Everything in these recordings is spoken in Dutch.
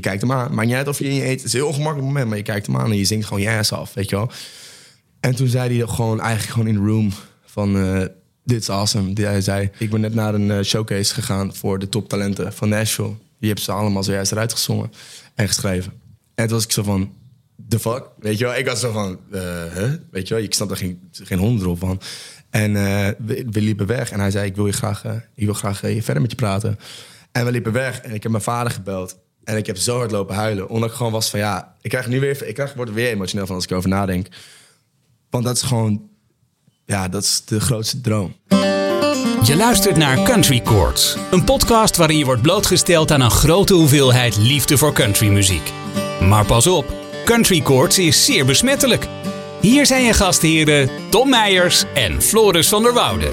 kijkt hem aan. Maakt niet uit of je in je eet. Het is een heel ongemakkelijk moment, maar je kijkt hem aan en je zingt gewoon je ass af, weet je wel. En toen zei hij gewoon eigenlijk gewoon in de room van... dit is awesome. Hij zei, ik ben net naar een showcase gegaan voor de toptalenten van Nashville. Die hebben ze allemaal zojuist eruit gezongen en geschreven. En toen was ik zo van, the fuck? Weet je wel, ik was zo van, weet je wel, ik snap er geen honderdrol van. En we liepen weg en hij zei, ik wil graag verder met je praten. En we liepen weg en ik heb mijn vader gebeld. En ik heb zo hard lopen huilen. Omdat ik gewoon was van, ja, ik word er weer emotioneel van als ik erover nadenk. Want dat is gewoon, ja, dat is de grootste droom. Je luistert naar Country Chords, een podcast waarin je wordt blootgesteld aan een grote hoeveelheid liefde voor countrymuziek. Maar pas op, Country Chords is zeer besmettelijk. Hier zijn je gastheren Tom Meijers en Floris van der Woude.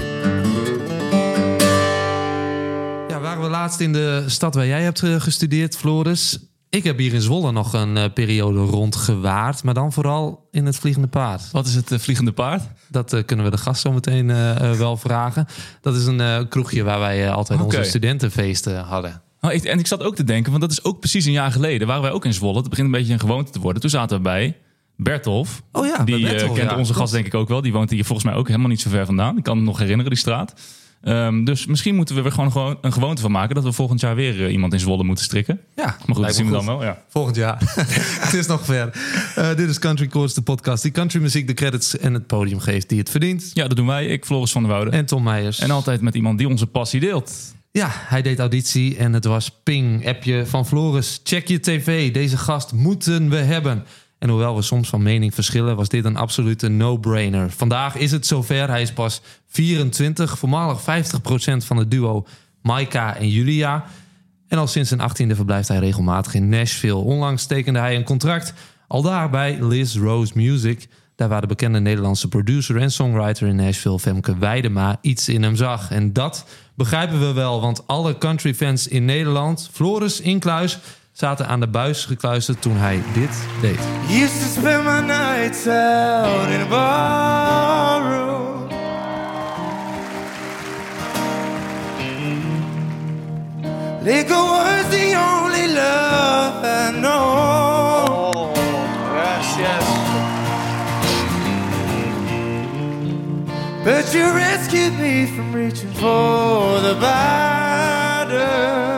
Ja, waren we laatst in de stad waar jij hebt gestudeerd, Floris. Ik heb hier in Zwolle nog een periode rondgewaard, maar dan vooral in het Vliegende Paard. Wat is het Vliegende Paard? Dat kunnen we de gast zo meteen wel vragen. Dat is een kroegje waar wij altijd onze studentenfeesten hadden. En ik zat ook te denken, want dat is ook precies een jaar geleden. Waren wij ook in Zwolle. Het begint een beetje een gewoonte te worden. Toen zaten we bij Bertolf. Oh ja, die Bertolf, kent onze gast denk ik ook wel. Die woont hier volgens mij ook helemaal niet zo ver vandaan. Ik kan het nog herinneren, die straat. Dus misschien moeten we er gewoon een gewoonte van maken... dat we volgend jaar weer iemand in Zwolle moeten strikken. Ja, maar goed, dat zien we dan wel. Ja. Volgend jaar. Het is nog ver. Dit is Country Chords, de podcast die countrymuziek de credits en het podium geeft die het verdient. Ja, dat doen wij. Ik, Floris van der Woude. En Tom Meijers. En altijd met iemand die onze passie deelt. Ja, hij deed auditie en het was ping, appje van Floris. Check je tv, deze gast moeten we hebben. En hoewel we soms van mening verschillen, was dit een absolute no-brainer. Vandaag is het zover. Hij is pas 24, voormalig 50% van het duo Maika en Julia. En al sinds zijn 18e verblijft hij regelmatig in Nashville. Onlangs tekende hij een contract, aldaar bij Liz Rose Music. Daar waar de bekende Nederlandse producer en songwriter in Nashville, Femke Weidema, iets in hem zag. En dat begrijpen we wel, want alle countryfans in Nederland, Floris incluis, zaten aan de buis gekluisterd toen hij dit deed. Used to spend my nights out in a barroom. Liquor was the only love I know. Oh, yes, yes. But you rescued me from reaching for the bottom.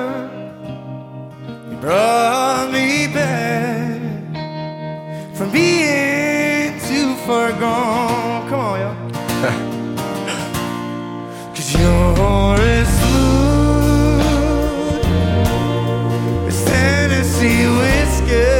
Brought me back from being too far gone. Come on, y'all. 'Cause you're as smooth as Tennessee whiskey.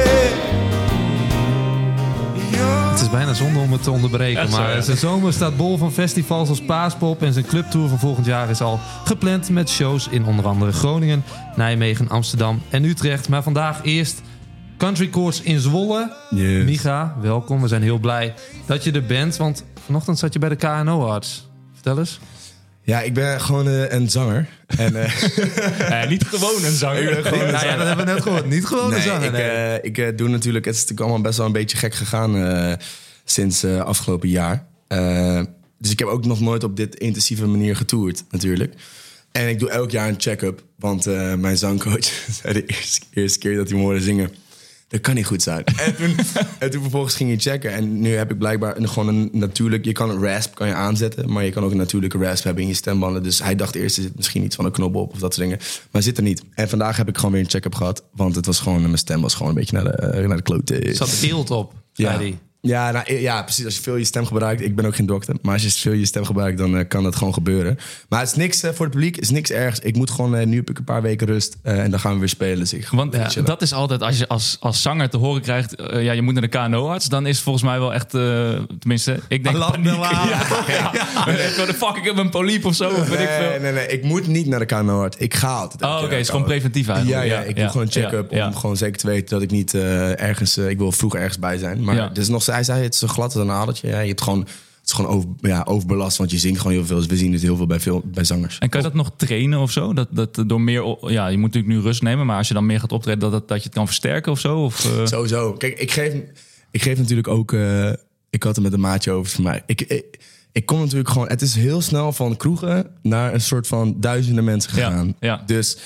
Het is bijna zonde om het te onderbreken, Ja, maar zijn zomer staat bol van festivals als Paaspop en zijn clubtour van volgend jaar is al gepland met shows in onder andere Groningen, Nijmegen, Amsterdam en Utrecht. Maar vandaag eerst Country Chords in Zwolle. Yes. Micha, welkom. We zijn heel blij dat je er bent, want vanochtend zat je bij de KNO-arts. Vertel eens. Ja, ik ben gewoon een zanger. En, Niet gewoon een zanger. ik ben gewoon een Nou ja, dat hebben we net gehoord. Niet gewoon een zanger. Nee. Ik doe natuurlijk... Het is natuurlijk allemaal best wel een beetje gek gegaan sinds afgelopen jaar. Dus ik heb ook nog nooit op dit intensieve manier getoerd, natuurlijk. En ik doe elk jaar een check-up. Want mijn zangcoach zei de eerste keer dat hij me hoorde zingen... Dat kan niet goed zijn. En toen vervolgens ging je checken. En nu heb ik blijkbaar gewoon een natuurlijk... Je kan een rasp kan je aanzetten, maar je kan ook een natuurlijke rasp hebben in je stembanden. Dus hij dacht eerst, er zit misschien iets van een knop op of dat soort dingen. Maar zit er niet. En vandaag heb ik gewoon weer een check-up gehad. Want het was gewoon, mijn stem was gewoon een beetje naar de klote. Zat eelt op, zei hij. Ja, precies. Als je veel je stem gebruikt... Ik ben ook geen dokter. Maar als je veel je stem gebruikt, dan kan dat gewoon gebeuren. Maar het is niks voor het publiek. Het is niks ergs. Ik moet gewoon... nu heb ik een paar weken rust. En dan gaan we weer spelen. Dus Want dat is altijd... Als je als zanger te horen krijgt... je moet naar de KNO-arts. Dan is het volgens mij wel echt... tenminste, ik denk... paniek. Fuck, ik heb een polyp of zo. Of weet ik veel. Nee. Ik moet niet naar de KNO-arts. Ik ga altijd. Oh, oké. Het is gewoon preventief eigenlijk. Ja, ik doe gewoon een check-up. Om gewoon zeker te weten dat ik niet ergens... ik wil vroeg ergens bij zijn. Maar het is nog... Hij zei, het is zo glad als een adertje. Ja, je hebt gewoon... Het is gewoon overbelast, want je zingt gewoon heel veel. Dus we zien het heel veel bij zangers. En kan je dat nog trainen of zo? Dat door meer... Ja, je moet natuurlijk nu rust nemen. Maar als je dan meer gaat optreden, dat je het kan versterken of zo? Of, Sowieso. Kijk, ik geef natuurlijk ook... ik had het met een maatje over voor mij. Ik kom natuurlijk gewoon... Het is heel snel van kroegen naar een soort van duizenden mensen gegaan. Ja. Dus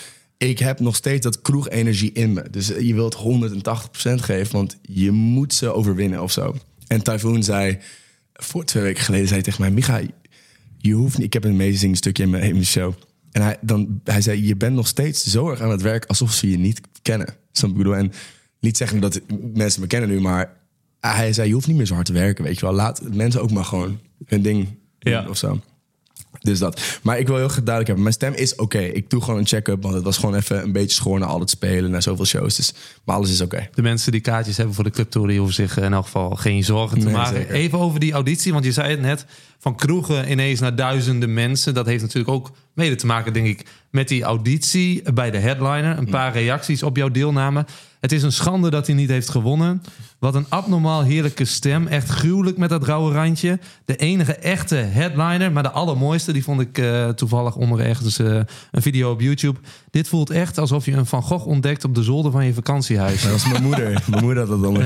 ik heb nog steeds dat kroegenergie in me. Dus je wilt 180% geven, want je moet ze overwinnen of zo. En Typhoon zei, voor 2 weken geleden, zei hij tegen mij... Micha, je hoeft niet... Ik heb een amazing stukje in mijn show. En hij zei, je bent nog steeds zo erg aan het werk alsof ze je niet kennen. Snap ik bedoel? En niet zeggen dat mensen me kennen nu, maar hij zei, je hoeft niet meer zo hard te werken, weet je wel. Laat mensen ook maar gewoon hun ding doen of zo. Dus dat. Maar ik wil heel graag duidelijk hebben. Mijn stem is oké. Ik doe gewoon een check-up. Want het was gewoon even een beetje schoor na al het spelen. Naar zoveel shows. Dus, maar alles is oké. De mensen die kaartjes hebben voor de clubtour... die hoeven zich in elk geval geen zorgen te maken. Zeker. Even over die auditie. Want je zei het net. Van kroegen ineens naar duizenden mensen. Dat heeft natuurlijk ook mede te maken, denk ik... met die auditie bij de headliner. Een paar reacties op jouw deelname. Het is een schande dat hij niet heeft gewonnen. Wat een abnormaal heerlijke stem. Echt gruwelijk met dat rauwe randje. De enige echte headliner, maar de allermooiste... die vond ik toevallig onder ergens een video op YouTube. Dit voelt echt alsof je een Van Gogh ontdekt... op de zolder van je vakantiehuis. Dat was mijn moeder. Mijn moeder had dat dan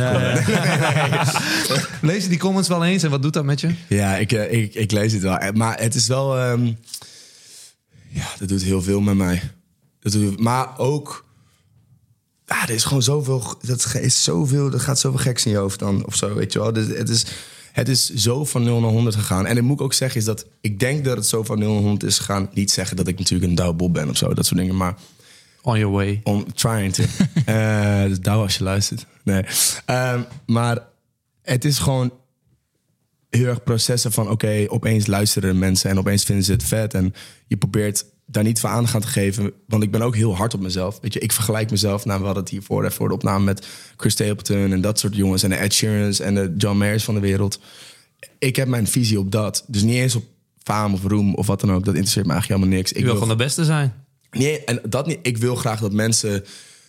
Lees je die comments wel eens en wat doet dat met je? Ja, ik lees het wel. Maar het is wel... dat doet heel veel met mij. Maar ook... er is gewoon zoveel... Er gaat zoveel geks in je hoofd dan. Of zo, weet je wel. Dus het is zo van 0 naar 100 gegaan. En dat moet ik ook zeggen is dat... Ik denk dat het zo van 0 naar 100 is gegaan. Niet zeggen dat ik natuurlijk een douwbol ben of zo. Dat soort dingen. Maar... On your way. Trying to. Dus douw als je luistert. Nee. Maar het is gewoon... heel erg processen van oké, opeens luisteren mensen... en opeens vinden ze het vet. En je probeert... daar niet voor aan gaan te geven. Want ik ben ook heel hard op mezelf. Weet je, ik vergelijk mezelf... we hadden het hiervoor voor de opname met Chris Stapleton... en dat soort jongens. En de Ed Sheerans en de John Mayers van de wereld. Ik heb mijn visie op dat. Dus niet eens op faam of roem of wat dan ook. Dat interesseert me eigenlijk helemaal niks. Ik wil gewoon de beste zijn. Nee, en dat niet. Ik wil graag dat mensen...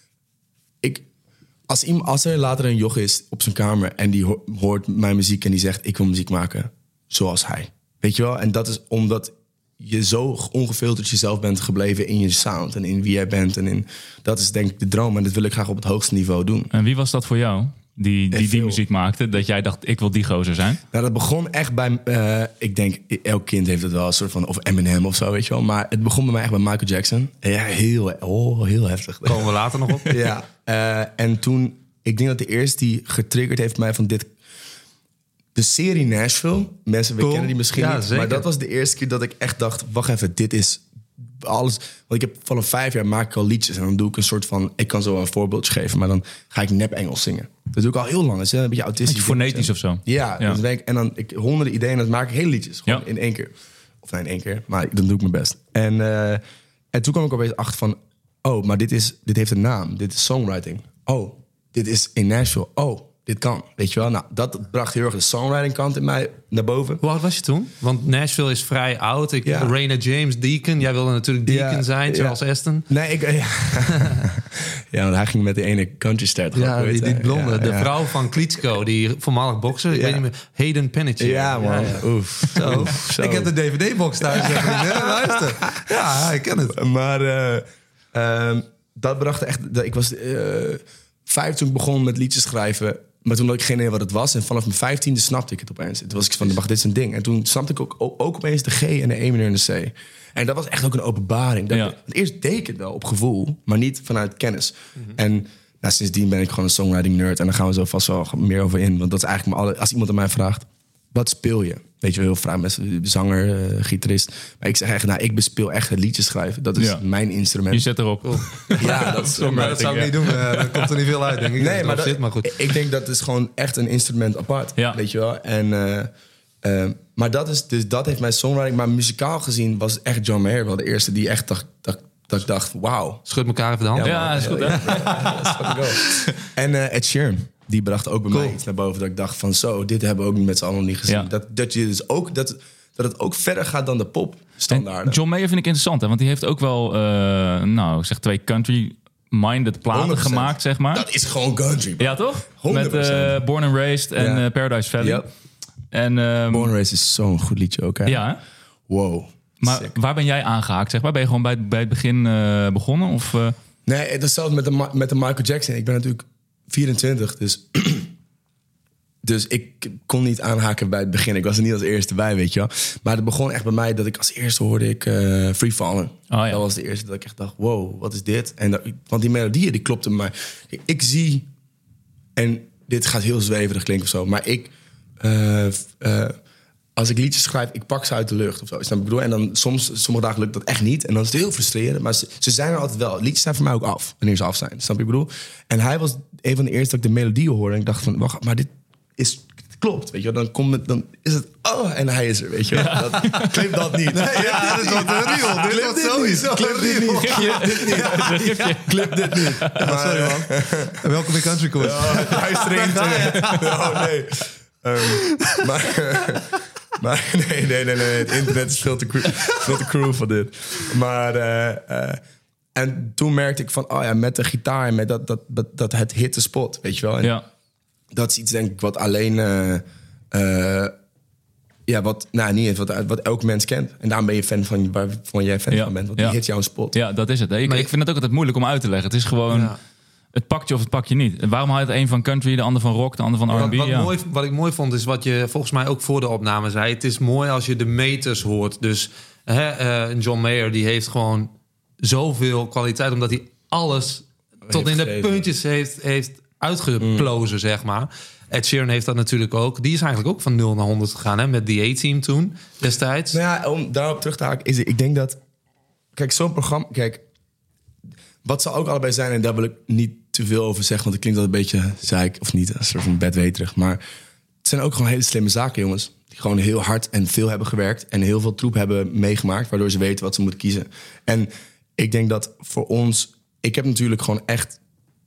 Als er later een joch is op zijn kamer... en die hoort mijn muziek en die zegt... ik wil muziek maken zoals hij. Weet je wel? En dat is omdat... je zo ongefilterd jezelf bent gebleven in je sound en in wie jij bent. Dat is denk ik de droom en dat wil ik graag op het hoogste niveau doen. En wie was dat voor jou, die muziek maakte? Dat jij dacht, ik wil die gozer zijn? Nou, dat begon echt bij... ik denk, elk kind heeft het wel een soort van... of Eminem of zo, weet je wel. Maar het begon bij mij echt bij Michael Jackson. Ja, heel heftig. Komen we later nog op. Ja, en toen... Ik denk dat de eerste die getriggerd heeft mij van dit... De serie Nashville, mensen, we kennen die misschien niet. Zeker. Maar dat was de eerste keer dat ik echt dacht... wacht even, dit is alles... Want ik heb van 5 jaar maak ik al liedjes... en dan doe ik een soort van... Ik kan zo een voorbeeldje geven... maar dan ga ik nep Engels zingen. Dat doe ik al heel lang. Dat is een beetje autistisch. Fonetisch of zo? Ja. Dus en dan honderden ideeën... en dan maak ik hele liedjes. Gewoon in 1 keer. Of nee, in 1 keer. Maar dan doe ik mijn best. En toen kwam ik opeens achter van... oh, maar dit heeft een naam. Dit is songwriting. Oh, dit is in Nashville. Oh, dit kan, weet je wel. Nou, dat bracht heel erg de songwriting kant in mij naar boven. Hoe oud was je toen? Want Nashville is vrij oud. Raina James, Deacon. Jij wilde natuurlijk Deacon zijn, Charles Aston. Nee, ja, want hij ging met de ene countryster. Ja, die blonde. De vrouw van Klitschko, die voormalig bokser. Ik weet niet meer. Hayden Panettiere. Ja, man. Ja. Oef. Zo. Ik heb de DVD-box thuis. Luister. Ja, ik ken het. Maar dat bracht echt... Ik was 5 toen ik begon met liedjes schrijven... Maar toen had ik geen idee wat het was. En vanaf mijn 15e snapte ik het opeens. Toen was ik van, dit is een ding. En toen snapte ik ook opeens de G en de E mineur en de C. En dat was echt ook een openbaring. Eerst deed ik het wel op gevoel, maar niet vanuit kennis. Mm-hmm. En sindsdien ben ik gewoon een songwriting nerd. En daar gaan we zo vast wel meer over in. Want dat is eigenlijk als iemand aan mij vraagt... wat speel je? Weet je wel, heel vaak mensen, zanger, gitarist. Maar ik zeg echt, ik bespeel echt het liedjes schrijven. Dat is mijn instrument. Je zet erop. Ja, dat is maar dat zou ik niet doen. Dan komt er niet veel uit, denk ik. Nee, maar goed. Ik denk dat is gewoon echt een instrument apart. Ja. Weet je wel? En, maar dat heeft mijn songwriting... Maar muzikaal gezien was echt John Mayer wel de eerste die echt dat ik dacht, wauw. Schud elkaar even de hand. Ja, dat is goed. En Ed Sheeran. Die bracht ook bij mij iets naar boven. Dat ik dacht van dit hebben we ook met z'n allen niet gezien. Ja. Dat het ook verder gaat dan de popstandaarden. John Mayer vind ik interessant. Hè? Want die heeft ook wel 2 country-minded platen gemaakt, zeg maar. Dat is gewoon country. Ja, toch? 100%. Met Born and Raised en Paradise Valley. Yep. En, Born and Raised is zo'n goed liedje ook, hè? Ja. Wow. Maar sick. Waar ben jij aangehaakt, zeg maar? Ben je gewoon bij het begin begonnen? Of, Nee, het is zelfs met de Michael Jackson. Ik ben natuurlijk 24, dus Dus ik kon niet aanhaken bij het begin. Ik was er niet als eerste bij, weet je wel. Maar het begon echt bij mij dat ik als eerste hoorde ik Free Fallen. Dat was de eerste dat ik echt dacht, wow, wat is dit? Want die melodieën, die klopten bij mij. Ik zie, en dit gaat heel zweverig klinken of zo, maar als ik liedjes schrijf, ik pak ze uit de lucht of zo. Snap je? Ik bedoel, en dan sommige dagen lukt dat echt niet. En dan is het heel frustrerend. Maar ze zijn er altijd wel. Liedjes zijn voor mij ook af, wanneer ze af zijn. Snap je? Ik bedoel? En hij was een van de eerste dat ik de melodie hoorde. En ik dacht van, wacht, maar dit klopt, weet je wel. Dan is het, en hij is er, weet je wel. Clip dat niet. Nee, dit wordt een reel. Dit wordt sowieso Clip dit niet. Clip dit niet. Sorry, man. Welkom in Country Courts. Luistering. Nee. Maar nee. Het internet is veel te cruel voor dit. Maar en toen merkte ik van, met de gitaar en met dat het hit the spot, weet je wel. En dat is iets, denk ik, wat alleen wat elk mens kent. En daarom ben je fan van waarvan jij fan van bent. Want die hit jouw spot. Ja, dat is het. Ik vind het ook altijd moeilijk om uit te leggen. Het is gewoon... Ja. Het pakt je of het pak je niet. En waarom haal je het een van country, de ander van rock, de ander van R&B? Wat ik mooi vond, is wat je volgens mij ook voor de opname zei. Het is mooi als je de meters hoort. Dus John Mayer, die heeft gewoon zoveel kwaliteit, omdat hij alles tot in de puntjes heeft uitgeplozen, zeg maar. Ed Sheeran heeft dat natuurlijk ook. Die is eigenlijk ook van 0 naar 100 gegaan, hè, met The A-Team toen, destijds. Nou ja, om daarop terug te haken, ik denk dat... Kijk, zo'n programma... Kijk, wat ze ook allebei zijn, en daar wil ik niet te veel over zeggen, want het klinkt altijd een beetje zeik, of niet, een soort van bedweterig. Maar het zijn ook gewoon hele slimme zaken, jongens. Die gewoon heel hard en veel hebben gewerkt en heel veel troep hebben meegemaakt, waardoor ze weten wat ze moeten kiezen. En ik denk dat voor ons... Ik heb natuurlijk gewoon echt...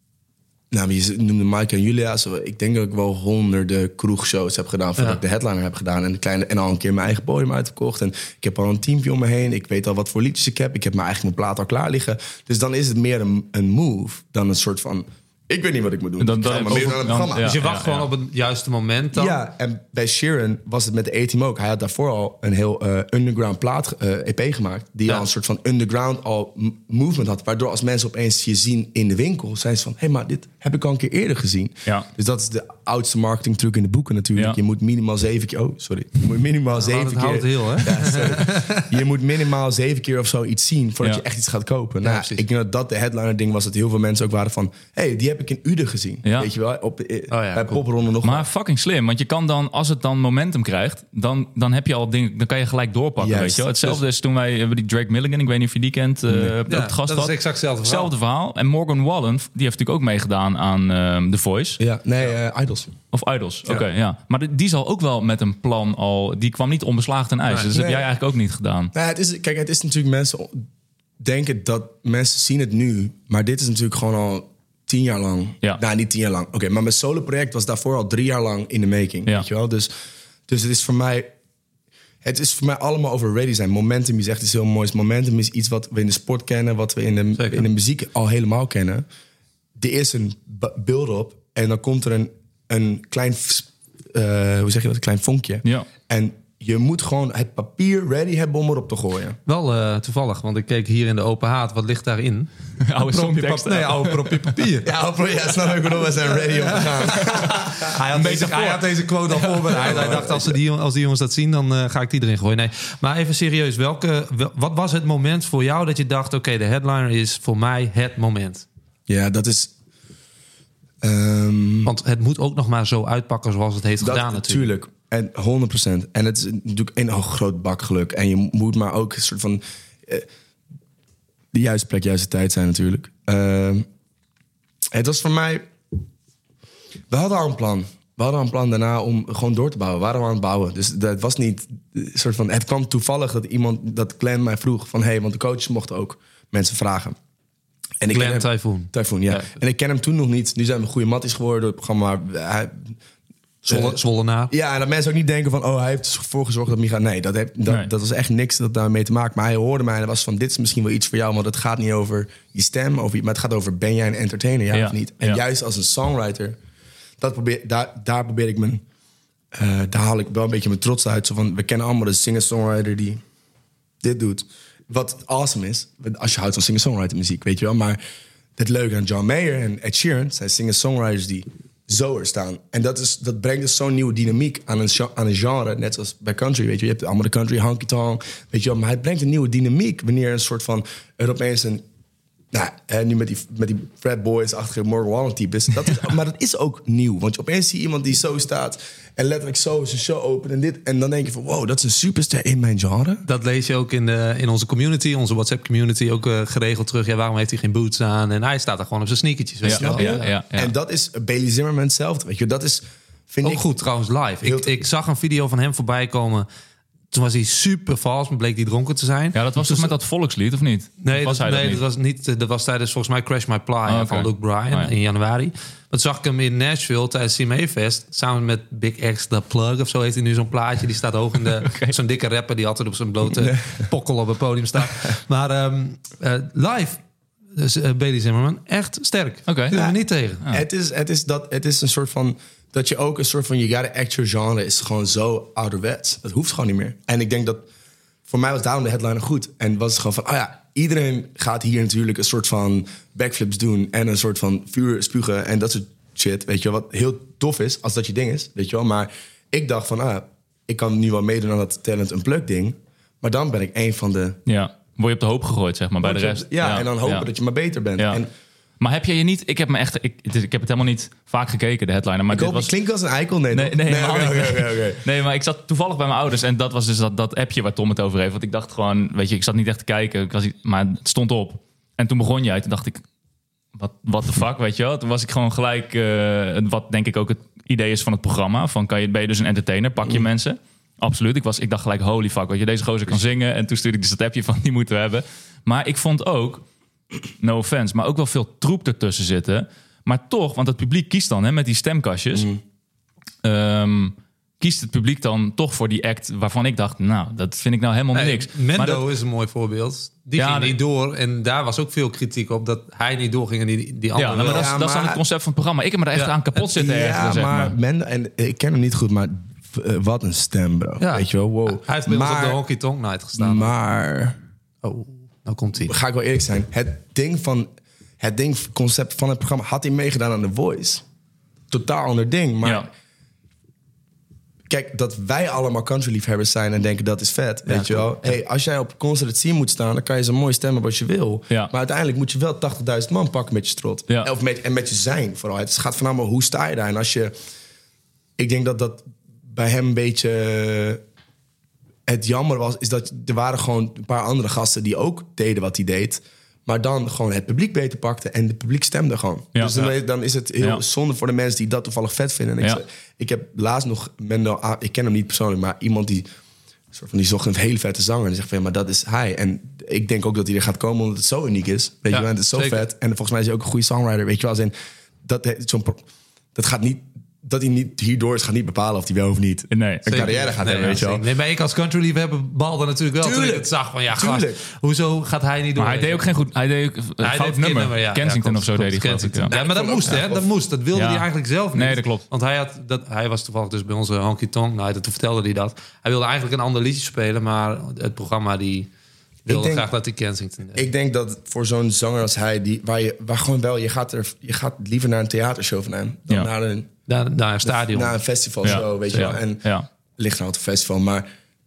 Nou, je noemde Mike en Julia. Ik denk dat ik wel honderden kroegshows heb gedaan voordat ik de headliner heb gedaan. En al een keer mijn eigen podium uitverkocht. En ik heb al een teampje om me heen. Ik weet al wat voor liedjes ik heb. Ik heb mijn plaat al klaar liggen. Dus dan is het meer een move dan een soort van... Ik weet niet wat ik moet doen. Dan meer dan een programma. Dus je wacht gewoon op het juiste moment dan? Ja, en bij Sheeran was het met de A-Team ook. Hij had daarvoor al een heel underground plaat EP gemaakt. Die al een soort van underground al movement had. Waardoor als mensen opeens je zien in de winkel, zijn ze van... hé, maar dit heb ik al een keer eerder gezien. Ja. Dus dat is de oudste marketing truc in de boeken natuurlijk. Ja. Je moet minimaal 7 keer... Oh, sorry. Je moet minimaal 7 keer... houdt heel, hè? Ja, sorry. Je moet minimaal 7 keer of zo iets zien voordat je echt iets gaat kopen. Nou, ik denk dat de headliner ding was dat heel veel mensen ook waren van... hé, die heb ik in Uden gezien. Ja. Weet je wel? Bij popronde nog. Maar fucking slim. Want je kan dan, als het dan momentum krijgt... dan heb je al dingen... dan kan je gelijk doorpakken, weet je wel? Hetzelfde is toen wij hebben die Drake Milligan... ik weet niet of je die kent. Het gast dat is exact hetzelfde verhaal. En Morgan Wallen, die heeft natuurlijk ook meegedaan aan The Voice. Ja, nee, Idols. Of Idols, oké, ja. Maar die zal ook wel met een plan al... die kwam niet onbeslagen ten ijs. Dus dat heb jij eigenlijk ook niet gedaan. Nou, het is natuurlijk mensen... denken dat mensen zien het nu... maar dit is natuurlijk gewoon al... 10 jaar lang. Ja. Nou, niet 10 jaar lang. Oké, maar mijn solo-project was daarvoor al 3 jaar lang in de making. Ja. Weet je wel? Dus het is voor mij... Het is voor mij allemaal over ready zijn. Momentum is echt iets heel moois. Momentum is iets wat we in de sport kennen... wat we in de muziek al helemaal kennen. Er is een build-up... en dan komt er een klein... hoe zeg je dat? Een klein vonkje. Ja. En je moet gewoon het papier ready hebben om erop te gooien. Wel toevallig, want ik keek hier in de open haard. Wat ligt daarin? Oude songtekst. Oude propje papier. Ja, snap ik bedoel. We zijn ready om te gaan. Hij had deze quote al voorbereid. Hij dacht, als die jongens dat zien, dan ga ik die erin gooien. Nee, maar even serieus. Wat was het moment voor jou dat je dacht... oké, de headliner is voor mij het moment? Ja, dat is... Want het moet ook nog maar zo uitpakken zoals het heeft gedaan natuurlijk. En 100%. En het is natuurlijk een groot bak geluk. En je moet maar ook een soort van... de juiste plek, juiste tijd zijn natuurlijk. Het was voor mij... We hadden al een plan. We hadden al een plan daarna om gewoon door te bouwen. We waren aan het bouwen. Dus dat was niet... soort van, het kwam toevallig dat Glenn mij vroeg van... hey, want de coaches mochten ook mensen vragen. En Glenn Typhoon. Typhoon, ja. En ik ken hem toen nog niet. Nu zijn we goede matties geworden door het programma. Zwollenaar. Ja, en dat mensen ook niet denken van... hij heeft ervoor gezorgd dat Micha... Nee, dat was echt niks dat daarmee te maken. Maar hij hoorde mij en was van... dit is misschien wel iets voor jou... want het gaat niet over je stem, maar het gaat over... ben jij een entertainer, ja of niet? En juist als een songwriter... daar probeer ik mijn... daar haal ik wel een beetje mijn trots uit. Zo van, we kennen allemaal de singer-songwriter die dit doet. Wat awesome is, als je houdt van singer-songwriter muziek, weet je wel. Maar het leuke aan John Mayer en Ed Sheeran... zijn singer-songwriters die zo er staan. En dat brengt dus zo'n nieuwe dynamiek aan een genre. Net zoals bij country, weet je. Je hebt allemaal de country honky-tonk, weet je wel. Maar het brengt een nieuwe dynamiek wanneer een soort van... er opeens een... nu met die Fred Boys-achtige Morgan Wallen types. Maar dat is ook nieuw. Want opeens zie je iemand die zo staat... en letterlijk zo zijn show opent en dit. En dan denk je van, wow, dat is een superster in mijn genre. Dat lees je ook in onze community, onze WhatsApp-community... ook geregeld terug. Ja, waarom heeft hij geen boots aan? En hij staat er gewoon op zijn sneakertjes. Weet je wel? Ja. En dat is Bailey Zimmerman zelf. Weet je, dat is... Vind ook ik goed trouwens live. Ik zag een video van hem voorbij komen... Toen was hij super vals, maar bleek hij dronken te zijn. Ja, dat was toch met dat volkslied, of niet? Nee, was dat was niet. Dat was tijdens volgens mij Crash My Ply van Luke Bryan in januari. Dat zag ik hem in Nashville tijdens CMA Fest. Samen met Big X The Plug of zo heeft hij nu zo'n plaatje. Die staat hoog in de... Zo'n dikke rapper die altijd op zijn blote pokkel op het podium staat. Maar live, dus, Bailey Zimmerman, echt sterk. Kun je er niet tegen. Ja. Het is een soort van... dat je ook een soort van... you gotta act your genre is gewoon zo ouderwets. Dat hoeft gewoon niet meer. En ik denk dat... voor mij was daarom de headliner goed. En was het gewoon van... iedereen gaat hier natuurlijk een soort van backflips doen... en een soort van vuur spugen en dat soort shit. Weet je wel, wat heel tof is als dat je ding is. Weet je wel, maar ik dacht van... ik kan nu wel meedoen aan dat Talent Unplugged ding... maar dan ben ik een van de... Ja, word je op de hoop gegooid, zeg maar, bij de rest. Ja, en dan hopen dat je maar beter bent. Ja. Maar heb jij je niet... Ik heb het helemaal niet vaak gekeken, de headliner. Maar ik klinkt als een eikel. Nee, okay. Nee, maar ik zat toevallig bij mijn ouders... en dat was dus dat appje waar Tom het over heeft. Want ik dacht gewoon... weet je, ik zat niet echt te kijken. Maar het stond op. En toen begon jij. Toen dacht ik... What the fuck, weet je wel? Toen was ik gewoon gelijk... wat denk ik ook het idee is van het programma. Van ben je dus een entertainer? Pak je mensen? Absoluut. Ik dacht gelijk, holy fuck, weet je, deze gozer kan zingen. En toen stuurde ik dus dat appje van, die moeten we hebben. Maar ik vond ook... no offense, maar ook wel veel troep ertussen zitten. Maar toch, want het publiek kiest dan met die stemkastjes... kiest het publiek dan toch voor die act waarvan ik dacht... nou, dat vind ik nou helemaal niks. Mendo is een mooi voorbeeld. Die ging niet door en daar was ook veel kritiek op... dat hij niet doorging en die andere... Ja, maar dat is dan het concept van het programma. Ik heb me er echt aan kapot zitten ergeren, zeg maar. Mendo, en ik ken hem niet goed, maar wat een stem, bro. Ja. Weet je wel, wow. Hij heeft bij ons op de Honky Tonk Night gestaan. Maar... nou komt hij. Ga ik wel eerlijk zijn. Het concept van het programma had hij meegedaan aan The Voice. Totaal ander ding. Maar kijk, dat wij allemaal countryliefhebbers zijn en denken dat is vet. Weet je wel? Hey, als jij op concert zien moet staan, dan kan je zo mooi stemmen wat je wil. Ja. Maar uiteindelijk moet je wel 80.000 man pakken met je strot. Ja. En met je zijn vooral. Het gaat van allemaal, hoe sta je daar? En als je... Ik denk dat bij hem een beetje... Het jammer was, is dat er waren gewoon een paar andere gasten... die ook deden wat hij deed... maar dan gewoon het publiek beter pakte... en het publiek stemde gewoon. Ja, dus dan is het heel zonde voor de mensen... die dat toevallig vet vinden. En ik heb laatst nog... ik ken hem niet persoonlijk... maar iemand die zocht een hele vette zanger... en die zegt van, maar dat is hij. En ik denk ook dat hij er gaat komen... omdat het zo uniek is. Weet je wel, het is zo vet. En volgens mij is hij ook een goede songwriter. Weet je wel, dat gaat niet... dat hij niet hierdoor is, gaat niet bepalen of hij wel of niet een carrière gaat hebben, weet je wel. Nee, maar ik als countryliefhebber balde natuurlijk wel. Tuurlijk. Toen ik het zag van, gast, hoezo gaat hij niet door? Maar hij deed ook geen goed... Hij deed fout nummer. Kensington of zo deed hij. Ja, maar dat moest, hè? Dat moest. Dat wilde hij eigenlijk zelf niet. Nee, dat klopt. Want hij was toevallig dus bij onze Honky Tonk Night. Toen vertelde hij dat. Hij wilde eigenlijk een ander liedje spelen, maar het programma die... wilde graag dat hij Kensington deed. Ik denk dat voor zo'n zanger als hij... waar gewoon wel... Je gaat liever naar een theatershow van hem... dan naar een stadion. Naar een festivalshow, weet je wel. En ligt nou op een festival, maar...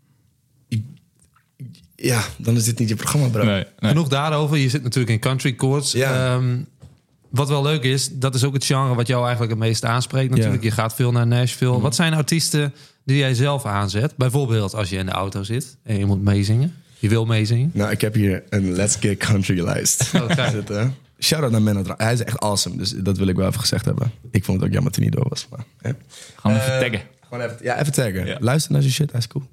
dan is dit niet je programma, bro. Nee. Genoeg daarover. Je zit natuurlijk in country chords. Ja. Wat wel leuk is, dat is ook het genre wat jou eigenlijk het meest aanspreekt natuurlijk. Ja. Je gaat veel naar Nashville. Wat zijn artiesten die jij zelf aanzet? Bijvoorbeeld als je in de auto zit en je moet meezingen. Je wil meezingen. Nou, ik heb hier een Let's Get Country lijst. Zitten. Shout-out naar Menno. Hij is echt awesome, dus dat wil ik wel even gezegd hebben. Ik vond het ook jammer dat hij niet door was. Maar, gewoon even taggen. Even taggen. Ja. Luister naar zijn shit, hij is cool.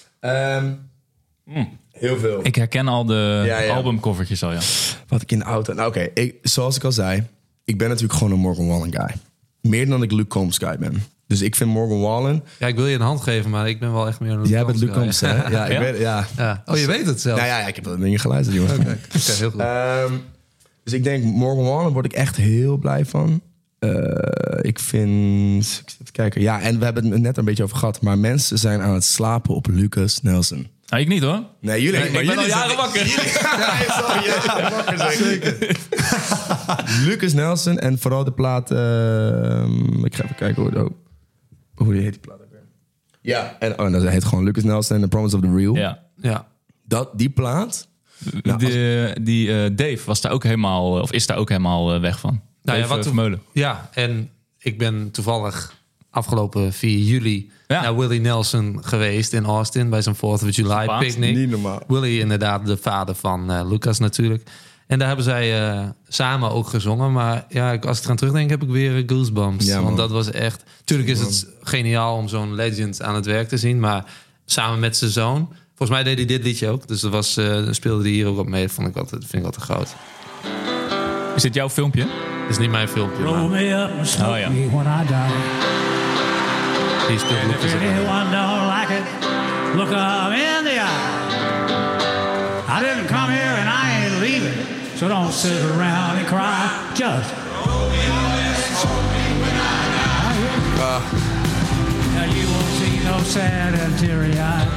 Heel veel. Ik herken al de albumcovertjes al, Wat ik in de auto... Nou oké, zoals ik al zei... Ik ben natuurlijk gewoon een Morgan Wallen guy. Meer dan ik Luke Combs guy ben. Dus ik vind Morgan Wallen... Ja, ik wil je een hand geven, maar ik ben wel echt meer een Luke Jij bent Luke Combs, hè? Ja, ik weet... Ja. Oh, je weet het zelf? Ja, ik heb dat dingen geluisterd, jongen. Oké, heel goed. Dus ik denk, Morgan Wallen word ik echt heel blij van. Ik vind... Ik zit te kijken. Ja, en we hebben het net een beetje over gehad. Maar mensen zijn aan het slapen op Lucas Nelson. Nou, ik niet hoor. Nee, jullie. Nee, ik ben al jaren wakker. Zeker. Lucas Nelson en vooral de plaat... ik ga even kijken hoe die heet die plaat ook weer. Ja, en dat heet gewoon Lucas Nelson en The Promise of the Real. Ja. Die plaat... Dave was daar ook helemaal... Of is daar ook helemaal weg van. Nou Dave Vermeulen. Ja, en ik ben toevallig afgelopen 4 juli... naar Willie Nelson geweest in Austin... bij zijn 4th of July picnic. Niet normaal. Willie inderdaad de vader van Lucas natuurlijk. En daar hebben zij samen ook gezongen. Maar ja, als ik eraan terugdenk, heb ik weer goosebumps. Ja, want dat was echt... Tuurlijk is het geniaal om zo'n legend aan het werk te zien. Maar samen met zijn zoon... Volgens mij deed hij dit liedje ook. Dus dat speelde hij hier ook op mee. Dat vind ik altijd groot. Is dit jouw filmpje? Het is niet mijn filmpje, Roll maar me up and smoke ja. me when I die. die speelt If Lucas. anyone don't like it, look 'em in the eye. I didn't come here and I ain't leaving, so don't sit around and cry. Just roll me up and smoke me when I die. Now you won't see no sad and teary eyes.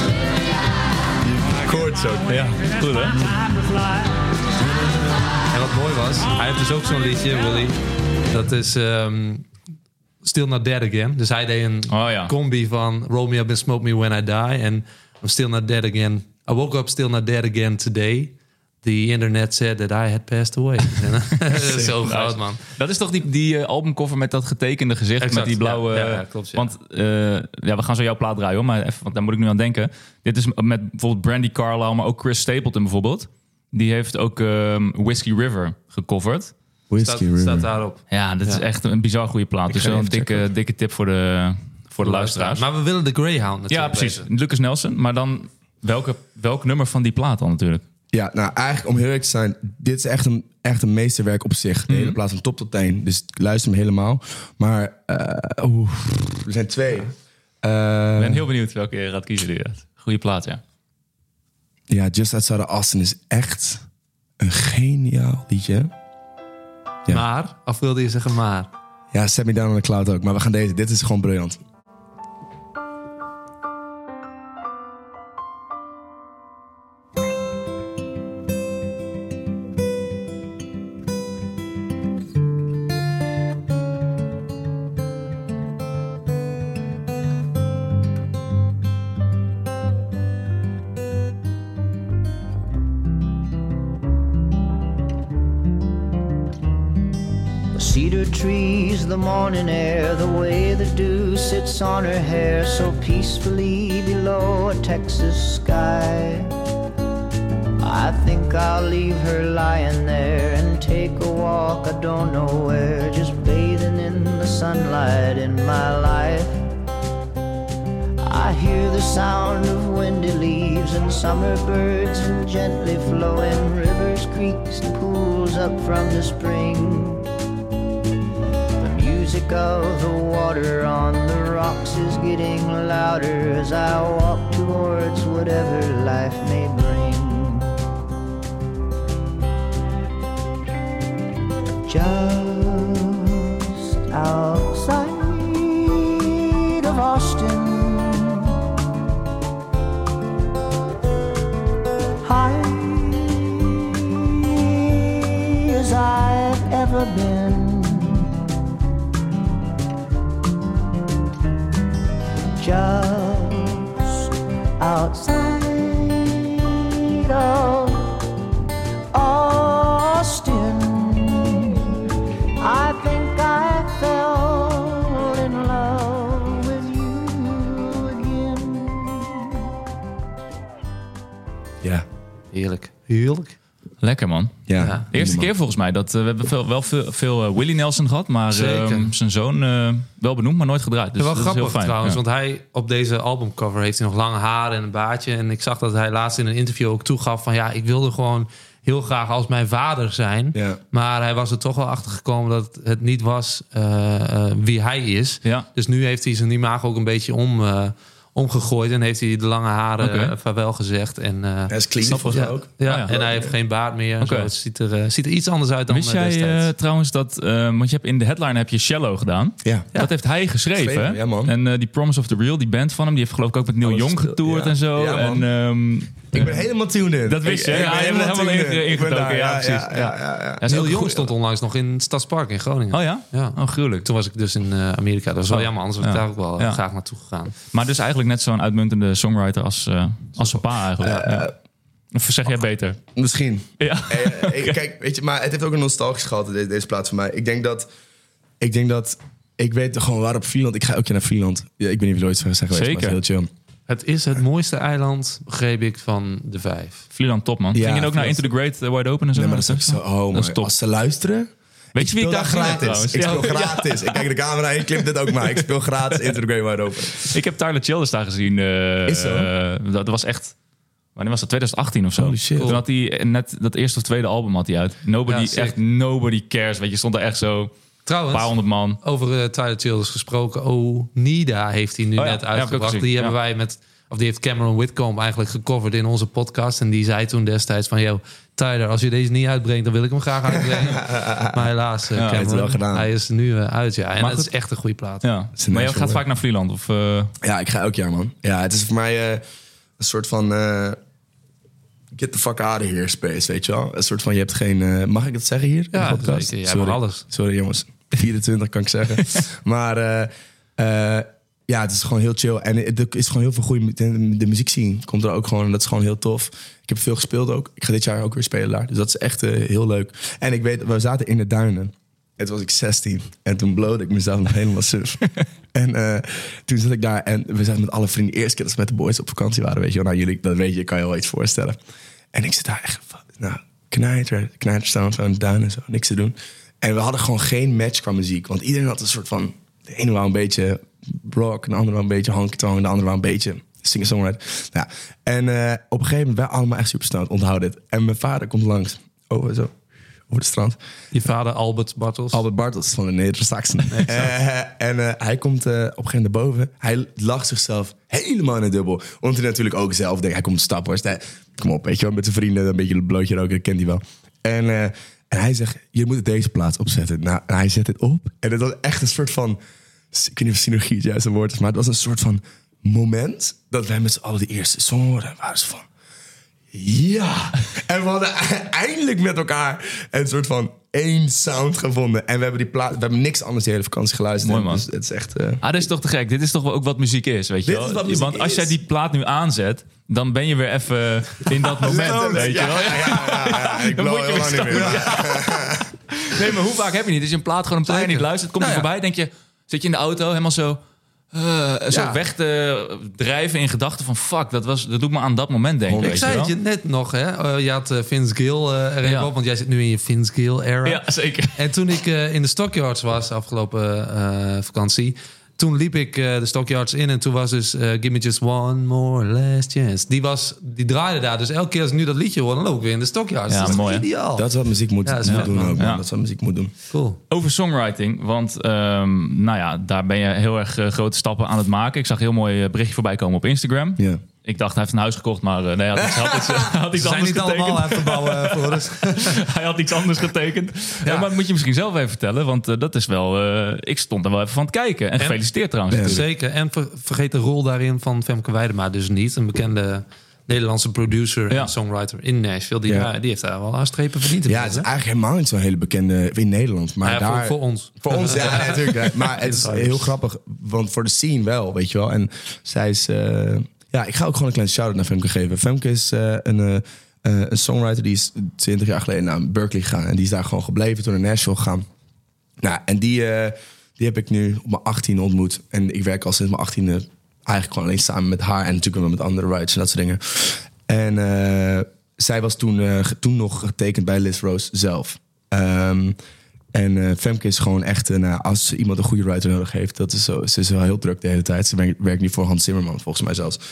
Koorts ook. Ja, goed hè? Time to fly. En wat mooi was, hij heeft dus ook zo'n liedje, Willie. Dat is Still Not Dead Again. Dus hij deed een combi van Roll Me Up and Smoke Me When I Die. En I'm Still Not Dead Again. I woke up still not dead again today. The internet said that I had passed away. Zo groot, man. Dat is toch die albumcover met dat getekende gezicht... Exact, met die blauwe... ja, klopt, ja. Want we gaan zo jouw plaat draaien, hoor. Maar even, want daar moet ik nu aan denken. Dit is met bijvoorbeeld Brandy Carlisle... maar ook Chris Stapleton bijvoorbeeld. Die heeft ook Whiskey River gecoverd. Staat daarop. Ja, dat is echt een bizar goede plaat. Dus wel een dikke tip voor de luisteraars. Maar we willen de Greyhound natuurlijk. Ja, precies. weten. Lucas Nelson. Maar dan welk nummer van die plaat dan natuurlijk? Ja, nou eigenlijk om heel eerlijk te zijn... dit is echt een meesterwerk op zich. De hele plaat van top tot teen. Dus luister hem helemaal. Maar er zijn 2. Ik ben heel benieuwd welke je gaat kiezen. Goeie plaat, ja. Ja, Just Outside of Austin is echt een geniaal liedje. Ja. Maar, of wilde je zeggen maar? Ja, Set Me Down on the Cloud ook. Maar we gaan deze. Dit is gewoon briljant. Cedar trees, the morning air, the way the dew sits on her hair so peacefully below a Texas sky. I think I'll leave her lying there and take a walk I don't know where, just bathing in the sunlight in my life. I hear the sound of windy leaves and summer birds and gently flowing rivers, creeks and pools up from the spring. Music of the water on the rocks is getting louder as I walk towards whatever life may bring. Just outside of Austin, high as I've ever been. Just outside of Austin, I think I fell in love with you again. Ja. Heerlijk. Heerlijk. Lekker, man. Ja. Ja. De eerste keer volgens mij dat we hebben veel Willie Nelson gehad, maar zijn zoon wel benoemd, maar nooit gedraaid. Dus wel dat is grappig heel fijn. trouwens, Ja. want hij op deze albumcover heeft hij nog lange haren en een baardje. En ik zag dat hij laatst in een interview ook toegaf van ja, ik wilde gewoon heel graag als mijn vader zijn. Ja. Maar hij was er toch wel achter gekomen dat het niet was wie hij is. Ja. Dus nu heeft hij zijn imago ook een beetje omgegooid. En heeft hij de lange haren vaarwel gezegd. En, Hij is clean volgens mij ook. Ja, en hij heeft geen baard meer. Oké. Zo. Het ziet er iets anders uit dan Wist jij destijds. trouwens dat... want je hebt in de headline heb je Shallow gedaan. Ja. Dat heeft hij geschreven. Hè? Ja, man. En die Promise of the Real, die band van hem... die heeft geloof ik ook met Neil Young getoerd ja. en zo. Ja, man. En, Ik ben helemaal tuned in. Dat wist je, Ik ja, ben je bent helemaal tuned in. Ik ben ingedoken, daar, ja, precies. Ja. is Neil ook Young goed. stond onlangs nog in het Stadspark in Groningen. Oh ja? Ja. Oh, gruwelijk. Toen was ik dus in Amerika. Dat was wel jammer, anders was ik daar ook wel graag naartoe gegaan. Maar dus eigenlijk net zo'n uitmuntende songwriter als zijn pa eigenlijk. Of zeg jij beter? Misschien. Ja. Kijk, weet je, maar het heeft ook een nostalgisch gehalte, deze plaats voor mij. Ik denk dat ik weet gewoon waar op Vlieland. Ik ga ook naar Vlieland. Ja, ik weet niet of je ooit zijn geweest, Zeker. maar het is heel chill. Het is het mooiste eiland, begreep ik, van de 5. Vlieland top, man. Ja, Ging je ook naar Into the Great Wide Open en zo? Nee, maar dat is ook zo. Oh, dat is maar top. als ze luisteren... Weet je wie ik daar speel gratis gratis? Ik speel gratis. Ik kijk de camera in, clip dit ook maar. Ik speel gratis Into the Great Wide Open. Ik heb Tyler Childers daar gezien. Is zo? Dat was echt... Wanneer was dat? 2018 of zo. Holy shit. Toen had hij net dat eerste of tweede album had hij uit. Nobody cares. Weet je, stond er echt zo een Trouwens, paar honderd man. over Tyler Childers gesproken. Nida heeft hij nu Oh ja, net ja, heb ik ook uitgebracht. gezien, Die ja. hebben wij die heeft Cameron Whitcomb eigenlijk gecoverd in onze podcast. En die zei toen destijds van... Yo, Tyler, als je deze niet uitbrengt, dan wil ik hem graag uitbrengen. Maar helaas, heeft het Cameron, wel gedaan. hij is er nu uit. Ja. En Maar het is goed. echt een goede plaat. Ja. een Maar jij nice gaat hoor. vaak naar Vlieland? Of, Ja, ik ga elk jaar, man. Ja, het is voor mij een soort van... get the fuck out of here space, weet je wel? Een soort van, je hebt geen... mag ik het zeggen hier? Ja, in de podcast? zeker. Jij mag alles. Sorry, jongens. 24 kan ik zeggen. Maar ja, het is gewoon heel chill. En er is gewoon heel veel goede... De muziekscene komt er ook gewoon. En dat is gewoon heel tof. Ik heb veel gespeeld ook. Ik ga dit jaar ook weer spelen daar. Dus dat is echt heel leuk. En ik weet, we zaten in de duinen. En toen was ik 16. En toen blowde ik mezelf nog helemaal suf. En toen zat ik daar. En we zaten met alle vrienden. Eerst keer dat we met de boys op vakantie waren. Weet je wel. Nou, jullie, dat weet je. Kan je wel iets voorstellen. En ik zit daar echt... Nou, knijter staan zo in de duinen. Zo, niks te doen. En we hadden gewoon geen match qua muziek. Want iedereen had een soort van... De ene wou een beetje rock. De andere wou een beetje honky-tonk. De andere wou een beetje singer-songwriter. Ja. En op een gegeven moment... Wij allemaal echt super snel. Onthoud dit. En mijn vader komt langs. Over het strand. Je vader Albert Bartels. Albert Bartels van de Neder-Saxen. En hij komt op een gegeven moment naar boven. Hij lacht zichzelf helemaal in het dubbel. Omdat hij natuurlijk ook zelf denkt... Hij komt stappen. Kom op, weet je wel. Met zijn vrienden een beetje een blootje roken. Dat kent hij wel. En hij zegt... Je moet deze plaats opzetten. Nou, en hij zet het op. En het was echt een soort van... Ik weet niet of synergie het juiste woord is. Maar het was een soort van moment... Dat wij met z'n allen de eerste song hoorden. En waren ze van... Ja! En we hadden eindelijk met elkaar een soort van één sound gevonden. En we hebben we hebben niks anders de hele vakantie geluisterd. Mooi, man. Dus het is echt... dit is toch te gek. Dit is toch wel ook wat muziek is, weet je Dit wel? is wat muziek Want als is. jij die plaat nu aanzet... dan ben je weer even in dat moment, weet je wel? Ja, ik Dan blow moet je heel weer lang niet meer. Nee, maar hoe vaak heb je niet? Als je een plaat gewoon op trein niet luistert... komt je voorbij, denk je... Zit je in de auto, helemaal zo weg te drijven in gedachten van... fuck, dat doet me aan dat moment denken. Ik weet zei je het wel? je net nog, hè? Je had Vince Gill er even op, want jij zit nu in je Vince Gill-era. Ja, zeker. En toen ik in de Stockyards was, afgelopen vakantie... toen liep ik de Stockyards in en toen was dus... Give me just one more last chance. Die draaide daar. Dus elke keer als ik nu dat liedje hoor, dan loop ik weer in de Stockyards. Ja, dat is mooi, hè? ideaal. Dat is wat muziek moet Ja, dat is vet, doen man. ook. Man. Ja. Dat is wat muziek moet doen. Cool. Over songwriting, want nou ja, daar ben je heel erg grote stappen aan het maken. Ik zag een heel mooi berichtje voorbij komen op Instagram. Ja. Ik dacht, hij heeft een huis gekocht, maar nee, hij had iets Ze zijn anders niet allemaal getekend. aan het bouwen, Floris. Hij had iets anders getekend. Ja. Maar dat moet je misschien zelf even vertellen, want dat is wel... ik stond er wel even van te kijken. En gefeliciteerd trouwens. natuurlijk. Zeker. En vergeet de rol daarin van Femke Weidema dus niet. Een bekende Nederlandse producer en songwriter in Nashville. Die heeft daar wel aan strepen verdiend. Ja, het is eigenlijk helemaal niet zo'n hele bekende in Nederland. Maar daar, voor ons. Voor ons, ja, natuurlijk. Maar het is heel grappig, want voor de scene wel, weet je wel. En zij is... ja, ik ga ook gewoon een kleine shout-out naar Femke geven. Femke is een songwriter die is 20 jaar geleden naar Berkeley gegaan. En die is daar gewoon gebleven, toen naar Nashville gegaan. Nou, en die heb ik nu op mijn 18e ontmoet. En ik werk al sinds mijn 18e eigenlijk gewoon alleen samen met haar. En natuurlijk wel met andere writers en dat soort dingen. En zij was toen nog getekend bij Liz Rose zelf. En Femke is gewoon echt... als iemand een goede writer nodig heeft... Dat is zo, ze is wel heel druk de hele tijd. Ze werkt nu voor Hans Zimmerman, volgens mij zelfs.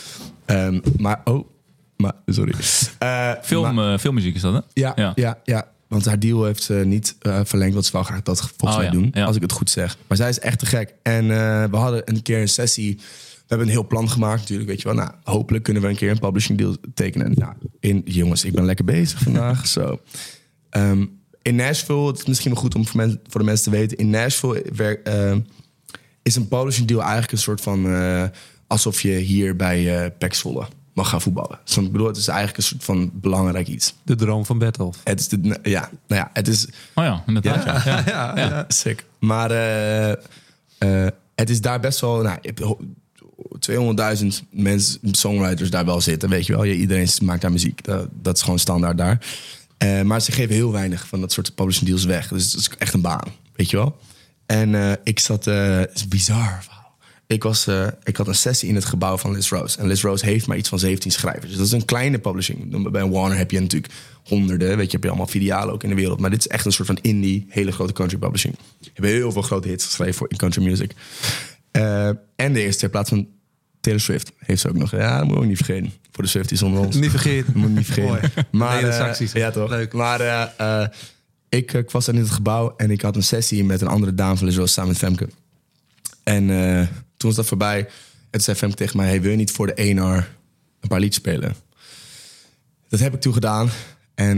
Sorry. Filmmuziek is dat, hè? Ja. Want haar deal heeft ze niet verlengd. Want ze wou graag dat volgens mij doen. Ja. Als ik het goed zeg. Maar zij is echt te gek. En we hadden een keer een sessie... hebben een heel plan gemaakt natuurlijk, weet je wel. Nou, hopelijk kunnen we een keer een publishing deal tekenen. Nou, jongens, ik ben lekker bezig vandaag. Zo. In Nashville, het is misschien wel goed om voor de mensen te weten. In Nashville is een publishing deal eigenlijk een soort van... alsof je hier bij PEC Zwolle mag gaan voetballen. Dus ik bedoel, het is eigenlijk een soort van belangrijk iets. De droom van Bertolf. Het is het is... Oh ja, inderdaad. Ja, sick. Maar het is daar best wel... Nou, je hebt 200.000 mensen, songwriters daar wel zitten, weet je wel. Iedereen maakt daar muziek. Dat is gewoon standaard daar. Maar ze geven heel weinig van dat soort publishing deals weg. Dus het is echt een baan, weet je wel. En ik zat... het is bizar. Ik had een sessie in het gebouw van Liz Rose. En Liz Rose heeft maar iets van 17 schrijvers. Dus dat is een kleine publishing. Bij Warner heb je natuurlijk honderden. Weet je, heb je allemaal filialen ook in de wereld. Maar dit is echt een soort van indie, hele grote country publishing. Ik heb heel veel grote hits geschreven in country music. En de eerste ter plaats van Taylor Swift heeft ze ook nog. Ja, dat moet je niet vergeten. Voor de Swifties onder ons. Niet vergeten. Moet je niet vergeten. Maar, ja, toch? Leuk. Maar ik was dan in het gebouw en ik had een sessie met een andere dame van Liz Rose samen met Femke. En toen was dat voorbij. En toen zei Femke tegen mij... Hey, wil je niet voor de A&R een paar liedjes spelen? Dat heb ik toen gedaan. En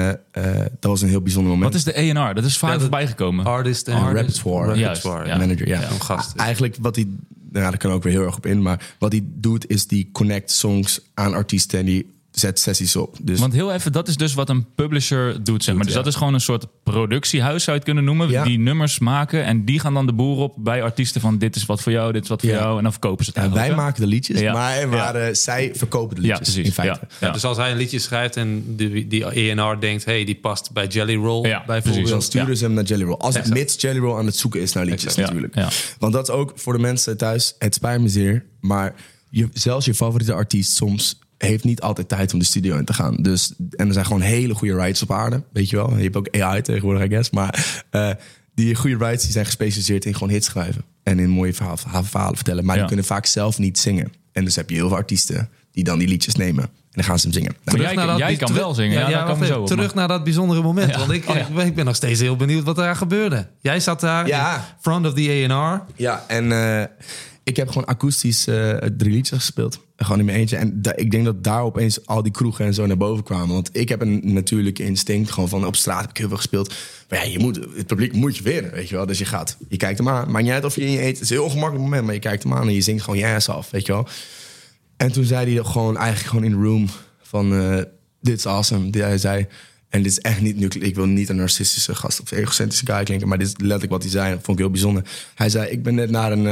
dat was een heel bijzonder moment. Wat is de A&R? Dat is vaak voorbij gekomen. Artist en repertoire. Manager, ja. Een gast. Eigenlijk wat hij... Nou, daar kan ook weer heel erg op in. Maar wat hij doet is die connect songs aan artiesten... en die zet sessies op. Dus, want heel even, dat is dus wat een publisher doet, zeg maar. Dus dat is gewoon een soort productiehuis, zou je het kunnen noemen. Ja. Die nummers maken en die gaan dan de boer op bij artiesten van... dit is wat voor jou, dit is wat voor jou. En dan verkopen ze het eigenlijk. Wij maken de liedjes, maar zij verkopen de liedjes in feite. Ja. Dus als hij een liedje schrijft en die A&R denkt... hey, die past bij Jelly Roll, bijvoorbeeld. Dan sturen ze hem naar Jelly Roll. Als het mits Jelly Roll aan het zoeken is naar liedjes natuurlijk. Ja. Want dat is ook voor de mensen thuis, het spijt me zeer... maar zelfs je favoriete artiest soms... heeft niet altijd tijd om de studio in te gaan. Dus, en er zijn gewoon hele goede writers op aarde. Weet je wel. Je hebt ook AI tegenwoordig, I guess. Maar die goede writers die zijn gespecialiseerd in gewoon hits schrijven. En in mooie verhalen vertellen. Maar die kunnen vaak zelf niet zingen. En dus heb je heel veel artiesten die dan die liedjes nemen. En dan gaan ze hem zingen. Nou, jij kan wel zingen. Terug naar dat bijzondere moment. Ja. Want ik ben nog steeds heel benieuwd wat er gebeurde. Jij zat daar in front of the A&R. Ja, en... ik heb gewoon akoestisch 3 liedjes gespeeld. Gewoon in mijn eentje. En ik denk dat daar opeens al die kroegen en zo naar boven kwamen. Want ik heb een natuurlijke instinct. Gewoon van op straat heb ik heel veel gespeeld. Maar ja, het publiek moet je winnen, weet je wel. Dus je kijkt hem aan. Maakt niet uit of je in je eet. Het is een heel ongemakkelijk moment. Maar je kijkt hem aan en je zingt gewoon je ass af, weet je wel. En toen zei hij gewoon eigenlijk gewoon in de room van... dit is awesome. Hij zei... En dit is echt niet... Ik wil niet een narcistische gast of egocentrische guy klinken. Maar dit is letterlijk wat hij zei. Dat vond ik heel bijzonder. Hij zei, ik ben net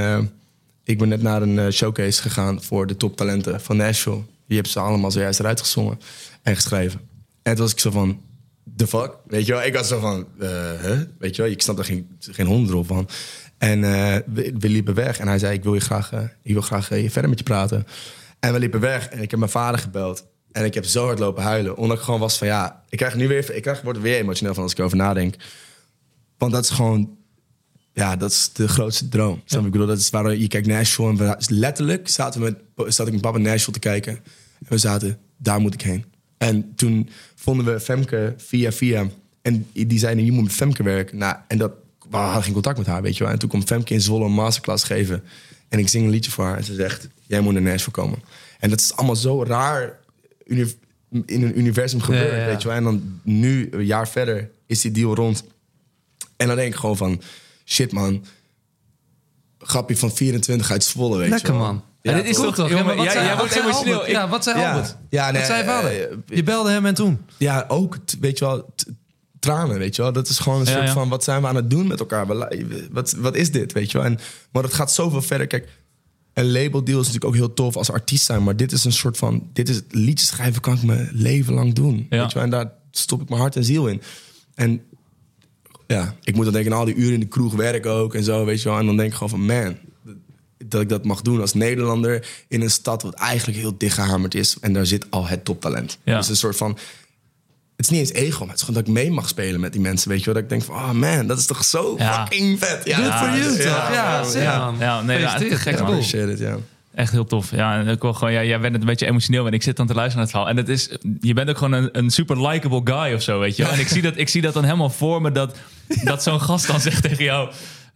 naar een showcase gegaan voor de toptalenten van Nashville. Die hebben ze allemaal zojuist eruit gezongen en geschreven. En toen was ik zo van, the fuck? Weet je wel? Ik was zo van, weet je wel? Ik snap er geen hond erop van. En we liepen weg en hij zei, ik wil graag verder met je praten. En we liepen weg en ik heb mijn vader gebeld. En ik heb zo hard lopen huilen. Omdat ik gewoon was van, word er weer emotioneel van als ik erover nadenk. Want dat is gewoon... Ja, dat is de grootste droom. Ja. Ik bedoel, dat is waar je kijkt Nashville. En letterlijk zat ik met papa Nashville te kijken. En we zaten, daar moet ik heen. En toen vonden we Femke via. En die zeiden, je moet met Femke werken. Nou, en we hadden geen contact met haar, weet je wel. En toen kwam Femke in Zwolle een masterclass geven. En ik zing een liedje voor haar. En ze zegt, jij moet naar Nashville komen. En dat is allemaal zo raar in een universum gebeurd, weet je wel. En dan nu, een jaar verder, is die deal rond. En dan denk ik gewoon van... Shit, man. Grappie van 24 uit Zwolle, weet lekker, je wel. Man. Ja, dit is toch? Jij wordt emotioneel. Ja, wat zei Albert? Ja, wat zei vader? Je belde hem en toen? Ja, ook, weet je wel, tranen, weet je wel. Dat is gewoon een soort van, wat zijn we aan het doen met elkaar? Wat is dit, weet je wel? Maar het gaat zoveel verder. Kijk, een labeldeal is natuurlijk ook heel tof als artiest zijn. Maar dit is een soort van, liedjes schrijven kan ik mijn leven lang doen. Ja. Weet je wel? En daar stop ik mijn hart en ziel in. En... Ja, ik moet dan denken aan al die uren in de kroeg werken ook en zo, weet je wel. En dan denk ik gewoon van, man, dat ik dat mag doen als Nederlander in een stad wat eigenlijk heel dichtgehamerd is. En daar zit al het toptalent. Ja. Dus een soort van, het is niet eens ego, maar het is gewoon dat ik mee mag spelen met die mensen, weet je wel. Dat ik denk van, oh man, dat is toch zo fucking vet. Ja, good for you, toch? Ja, nee, te gek, man. Appreciate it, ja. Echt heel tof. Ja, en ik wil gewoon, jij bent een beetje emotioneel en ik zit dan te luisteren naar het verhaal. En het is, je bent ook gewoon een super likable guy of zo, weet je. En ik zie dat dan helemaal voor me dat zo'n gast dan zegt tegen jou...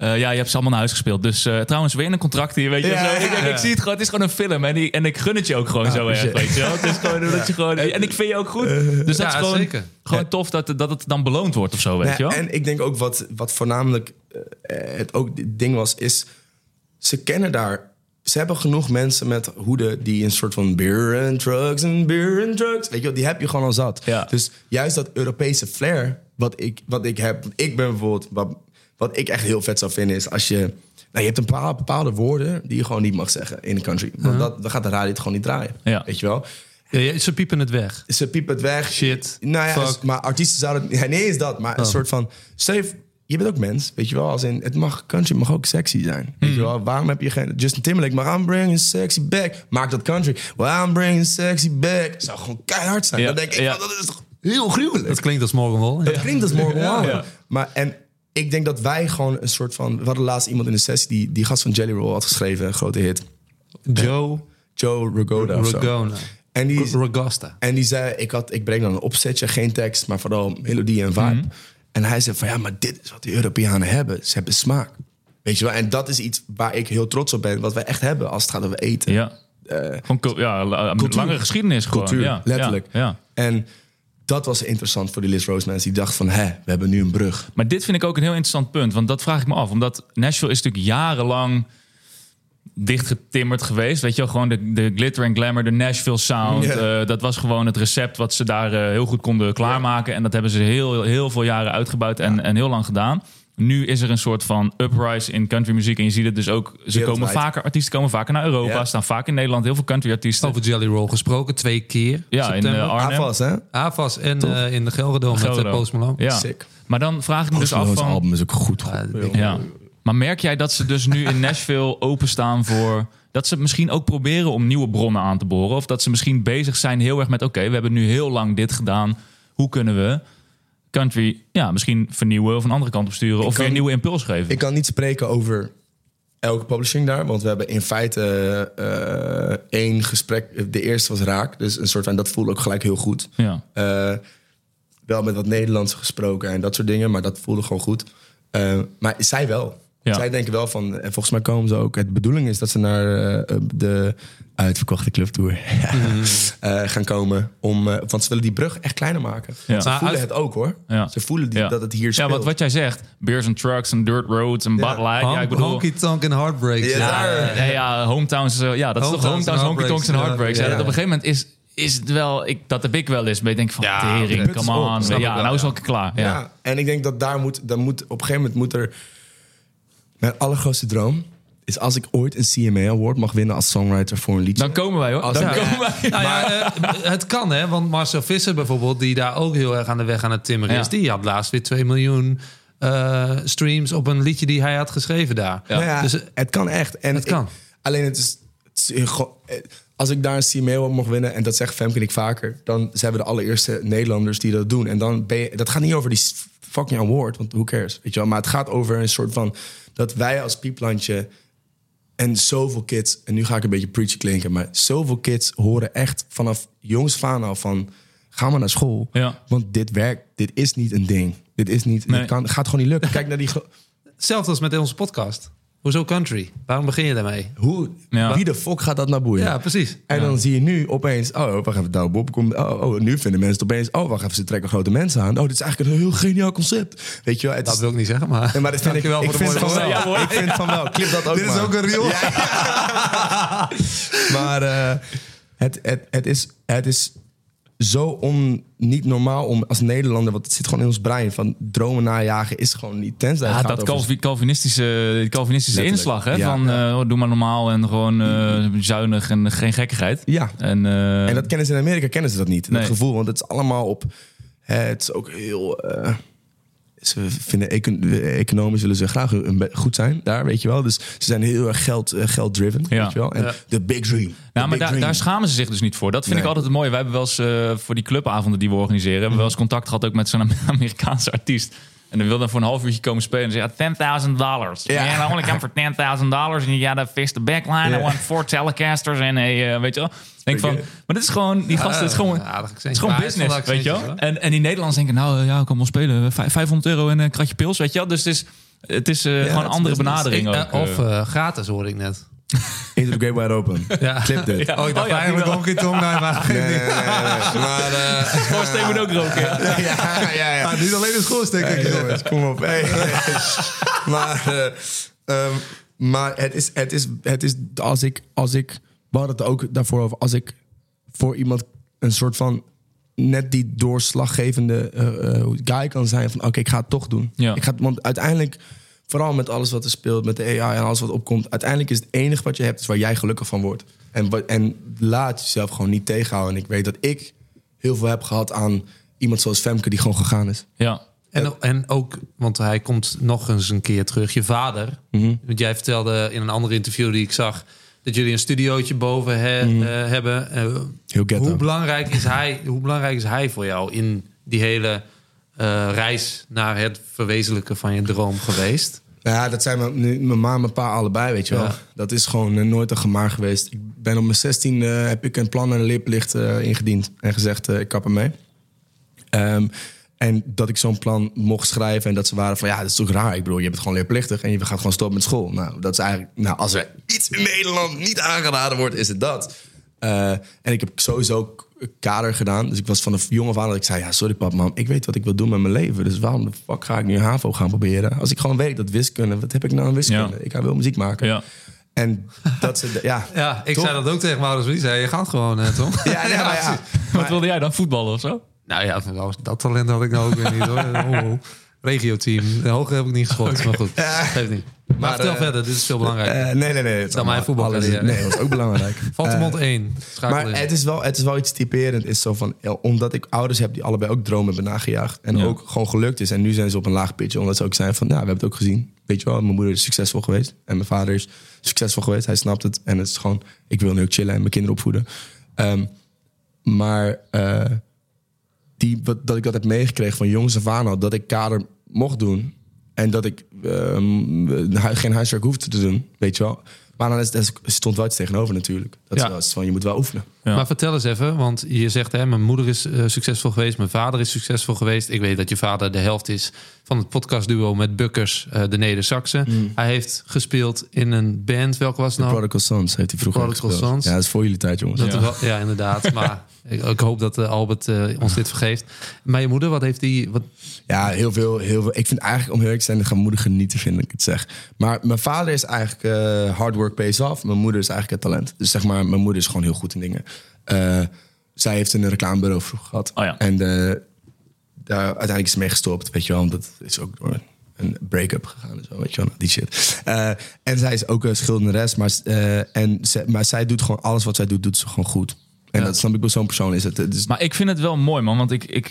je hebt ze allemaal naar huis gespeeld. Dus trouwens, weer een contract hier, weet je. Ja, zo. ja. Ik zie het gewoon, het is gewoon een film. En ik gun het je ook gewoon zo erg, weet je wel. Het is gewoon dat je gewoon... En ik vind je ook goed. Dus dat is gewoon, zeker. gewoon tof dat het dan beloond wordt of zo, weet je wel. En ik denk ook wat voornamelijk het ding was, is... Ze kennen daar... Ze hebben genoeg mensen met hoeden die een soort van beer and drugs. Weet je wel, die heb je gewoon al zat. Ja. Dus juist dat Europese flair wat ik heb... Ik ben bijvoorbeeld... Wat ik echt heel vet zou vinden is als je... Nou, je hebt een paar bepaalde woorden die je gewoon niet mag zeggen in de country. Want dan gaat de radio het gewoon niet draaien. Ja. Weet je wel? Ja, ze piepen het weg. Ze piepen het weg. Shit. Nou ja, Fuck. maar artiesten zouden... Ja, nee, is dat. Maar een soort van... Steve, je bent ook mens, weet je wel? Als in, country mag ook sexy zijn. Weet je wel? Waarom heb je geen... Justin Timberlake, maar I'm bringing sexy back. Maak dat country. Well, I'm bringing sexy back. Zou gewoon keihard zijn. Ja. Dan denk ik, Ja. dat is toch heel gruwelijk. Dat klinkt als Morgan Wallen. Dat klinkt als Morgan Wallen. Ja. Maar en ik denk dat wij gewoon een soort van... We hadden laatst iemand in de sessie die gast van Jelly Roll had geschreven. Een grote hit. Joe Joe Ragoda of zo. Ragona. En die, Ragasta. en die zei, ik breng dan een opzetje, geen tekst, maar vooral melodie en vibe. En hij zei van, ja, maar dit is wat de Europeanen hebben. Ze hebben smaak. Weet je wel? En dat is iets waar ik heel trots op ben. Wat wij echt hebben als het gaat over eten. Ja. Gewoon lange geschiedenis gewoon. Cultuur, Ja. letterlijk. Ja. En dat was interessant voor die Liz Rose mensen. Die dachten van, we hebben nu een brug. Maar dit vind ik ook een heel interessant punt. Want dat vraag ik me af. Omdat Nashville is natuurlijk jarenlang dichtgetimmerd geweest. Weet je wel, gewoon de glitter en glamour, de Nashville sound. Ja. Dat was gewoon het recept wat ze daar heel goed konden klaarmaken. En dat hebben ze heel veel jaren uitgebouwd en heel lang gedaan. Nu is er een soort van uprise in countrymuziek. En je ziet het dus ook. Artiesten komen vaker naar Europa. Staan vaak in Nederland. Heel veel countryartiesten. Over Jelly Roll gesproken, 2 keer. Ja, in september. Arnhem. AFAS, hè? AFAS en in de Gelredome met Post Malone. Ja. Sick. Maar dan vraag ik me dus af van... album is ook goed. Ja. Maar merk jij dat ze dus nu in Nashville openstaan voor... dat ze misschien ook proberen om nieuwe bronnen aan te boren? Of dat ze misschien bezig zijn heel erg met... oké, we hebben nu heel lang dit gedaan. Hoe kunnen we country misschien vernieuwen of een andere kant op sturen? Of weer een nieuwe impuls geven? Ik kan niet spreken over elke publishing daar. Want we hebben in feite 1 gesprek. De eerste was raak. Dus een soort van, dat voelde ook gelijk heel goed. Ja. Wel met wat Nederlands gesproken en dat soort dingen. Maar dat voelde gewoon goed. Maar zij wel. Ja. Zij denken wel van... En volgens mij komen ze ook... Het bedoeling is dat ze naar de uitverkochte clubtour gaan komen. Want ze willen die brug echt kleiner maken. Ja. Ze voelen het ook, hoor. Ja. Ze voelen dat het hier speelt. Ja, wat jij zegt. Beers and trucks en dirt roads en Bud Light. Ja, ik bedoel... Honky Tonk en Heartbreaks. Hometowns. Dat is toch Hometowns, Honky Tonks en Heartbreaks. Ja. Dat op een gegeven moment is het wel... dat heb ik wel eens. Maar ik denk van, tering, come on. Nou is het ook klaar. Ja. En ik denk dat daar moet... op een gegeven moment moet er... Mijn allergrootste droom is als ik ooit een CMA Award mag winnen als songwriter voor een liedje. Dan komen wij, hoor. Het kan, hè? Want Marcel Visser bijvoorbeeld, die daar ook heel erg aan de weg aan het timmeren is, die had laatst weer 2 miljoen streams op een liedje die hij had geschreven daar. Ja. Nou ja, dus het kan echt. En het kan. Alleen het is als ik daar een CMA Award mag winnen, en dat zegt Femke en ik vaker, dan zijn we de allereerste Nederlanders die dat doen. En dan dat gaat niet over die fucking award, want who cares, weet je wel. Maar het gaat over een soort van dat wij als pieplandje en zoveel kids, en nu ga ik een beetje preachy klinken, maar zoveel kids horen echt vanaf jongs af aan al van, ga maar naar school. Ja. Want dit werkt, dit is niet een ding. Dit is niet, gaat gewoon niet lukken. Kijk naar die... Hetzelfde als met onze podcast. Hoezo country? Waarom begin je daarmee? Wie de fuck gaat dat nou boeien? Ja, precies. En dan zie je nu opeens... wacht even, Douwe Bob komt... nu vinden mensen het opeens... wacht even, ze trekken grote mensen aan. Dit is eigenlijk een heel geniaal concept. Weet je wel? Dat wil ik niet zeggen, maar... Nee, maar dat vind ik vind van wel. Ja, ik vind van wel. Clip dat ook. Dit is ook een reel. Ja. Maar het is zo niet normaal om als Nederlander... want het zit gewoon in ons brein... van dromen najagen is gewoon niet... tenzij het gaat over... Calvinistische inslag, hè? Ja. Doe maar normaal en gewoon zuinig en geen gekkigheid. Ja, en dat kennen ze in Amerika, kennen ze dat niet. Dat gevoel, want het is allemaal op... het is ook heel... ze vinden economisch willen ze graag goed zijn daar, weet je wel. Dus ze zijn heel erg geld-driven, weet je wel. En de big dream. Nou, maar daar schamen ze zich dus niet voor. Dat vind ik altijd het mooie. Wij hebben wel eens voor die clubavonden die we organiseren... hebben we wel eens contact gehad ook met zo'n Amerikaanse artiest. En dan wilde dan voor een half uurtje komen spelen. En zei, $10,000. Yeah, I only come for $10,000. And you gotta fix the backline. I want 4 Telecasters en weet je wel. Denk van, maar dit is gewoon, die gasten, het is gewoon business, weet je wel. En die Nederlanders denken, ik kan wel spelen, €500 en een kratje pils, weet je wel. Dus Het is gewoon een andere benadering ook. Of gratis, hoorde ik net. Into the Great Wide Open. Ja. Clip dit. Oh, ik dacht eigenlijk Donkey Kong. Maar Nee. Maar... Schoorsteen moet ook roken. Ja. niet alleen de schoorsteen. Jongens, kom op. Hey. Maar het is als ik... We hadden het ook daarvoor over. Als ik voor iemand een soort van... net die doorslaggevende guy kan zijn van... oké, ik ga het toch doen. Ja. Want uiteindelijk... Vooral met alles wat er speelt, met de AI en alles wat opkomt... uiteindelijk is het enige wat je hebt... is waar jij gelukkig van wordt. En laat jezelf gewoon niet tegenhouden. En ik weet dat ik heel veel heb gehad aan iemand zoals Femke... die gewoon gegaan is. Ja. En ook, want hij komt nog eens een keer terug. Je vader, want jij vertelde in een ander interview die ik zag... dat jullie een studiootje boven hebben. Heel ghetto. Hoe belangrijk is hij voor jou in die hele reis... naar het verwezenlijken van je droom geweest? Ja, dat zijn mijn ma en mijn pa allebei, weet je wel. Ja. Dat is gewoon nooit een gemaar geweest. Ik ben op mijn 16 heb ik een plan en een leerplicht ingediend. En gezegd, ik kap ermee. En dat ik zo'n plan mocht schrijven. En dat ze waren van, ja, dat is toch raar. Ik bedoel, je bent gewoon leerplichtig en je gaat gewoon stoppen met school. Nou, dat is eigenlijk... Nou, als er iets in Nederland niet aangeraden wordt, is het dat. En ik heb sowieso kader gedaan. Dus ik was van een jonge vader dat ik zei... ja, sorry pap, mam, ik weet wat ik wil doen met mijn leven. Dus waarom de fuck ga ik nu HAVO gaan proberen? Als ik gewoon weet dat wiskunde... Wat heb ik nou aan wiskunde? Ja. Ik ga wel muziek maken. Ja. En dat ze... Ja, Ik toch? zei dat ook tegen mijn ouders. Zei, je gaat gewoon, Tom. Ja. Wat wilde jij dan? Voetballen of zo? Nou ja, dat talent had ik nou ook weer niet, hoor. Regio-team. De hoger heb ik niet geschoten, maar goed. Geeft niet. Maar vertel verder, dit is veel belangrijker. Nee. Het is Dan mijn voetbalcarrière. Nee, dat is ook belangrijk. Valtemont 1. Maar het is wel iets typerend. Is zo van, omdat ik ouders heb die allebei ook dromen hebben nagejaagd. En ook gewoon gelukt is. En nu zijn ze op een laag pitje. Omdat ze ook zijn van, nou, we hebben het ook gezien. Weet je wel, mijn moeder is succesvol geweest. En mijn vader is succesvol geweest. Hij snapt het. En het is gewoon, ik wil nu ook chillen en mijn kinderen opvoeden. Dat ik dat heb meegekregen van jongens af aan al. Dat ik kader mocht doen. En dat ik geen huiswerk hoefde te doen. Weet je wel. Maar dan stond wel iets tegenover natuurlijk. Dat is wel iets van, je moet wel oefenen. Ja. Maar vertel eens even, want je zegt... mijn moeder is succesvol geweest, mijn vader is succesvol geweest. Ik weet dat je vader de helft is van het podcastduo met Bukkers, de Neder-Saxen. Hij heeft gespeeld in een band. Welke was het nou? Prodigal Sons heeft hij vroeger Prodigal gespeeld. Sons. Ja, dat is voor jullie tijd, jongens. Ja, inderdaad. Maar ik hoop dat Albert ons dit vergeeft. Maar je moeder, wat heeft die... Ja, heel veel. Ik vind eigenlijk, om heel eerlijk te zijn, gaan moeder genieten, vind ik het zeg. Maar mijn vader is eigenlijk hard work pays off. Mijn moeder is eigenlijk het talent. Dus zeg maar, mijn moeder is gewoon heel goed in dingen. Zij heeft een reclamebureau vroeger gehad. Oh ja. En daar uiteindelijk is ze mee gestopt, weet je wel. Want dat is ook door een break-up gegaan en zo, weet je wel. Die shit. En zij is ook een schilderes. Maar zij doet gewoon alles wat zij doet ze gewoon goed. En dat snap ik, bij zo'n persoon is het. Dus... Maar ik vind het wel mooi, man. Want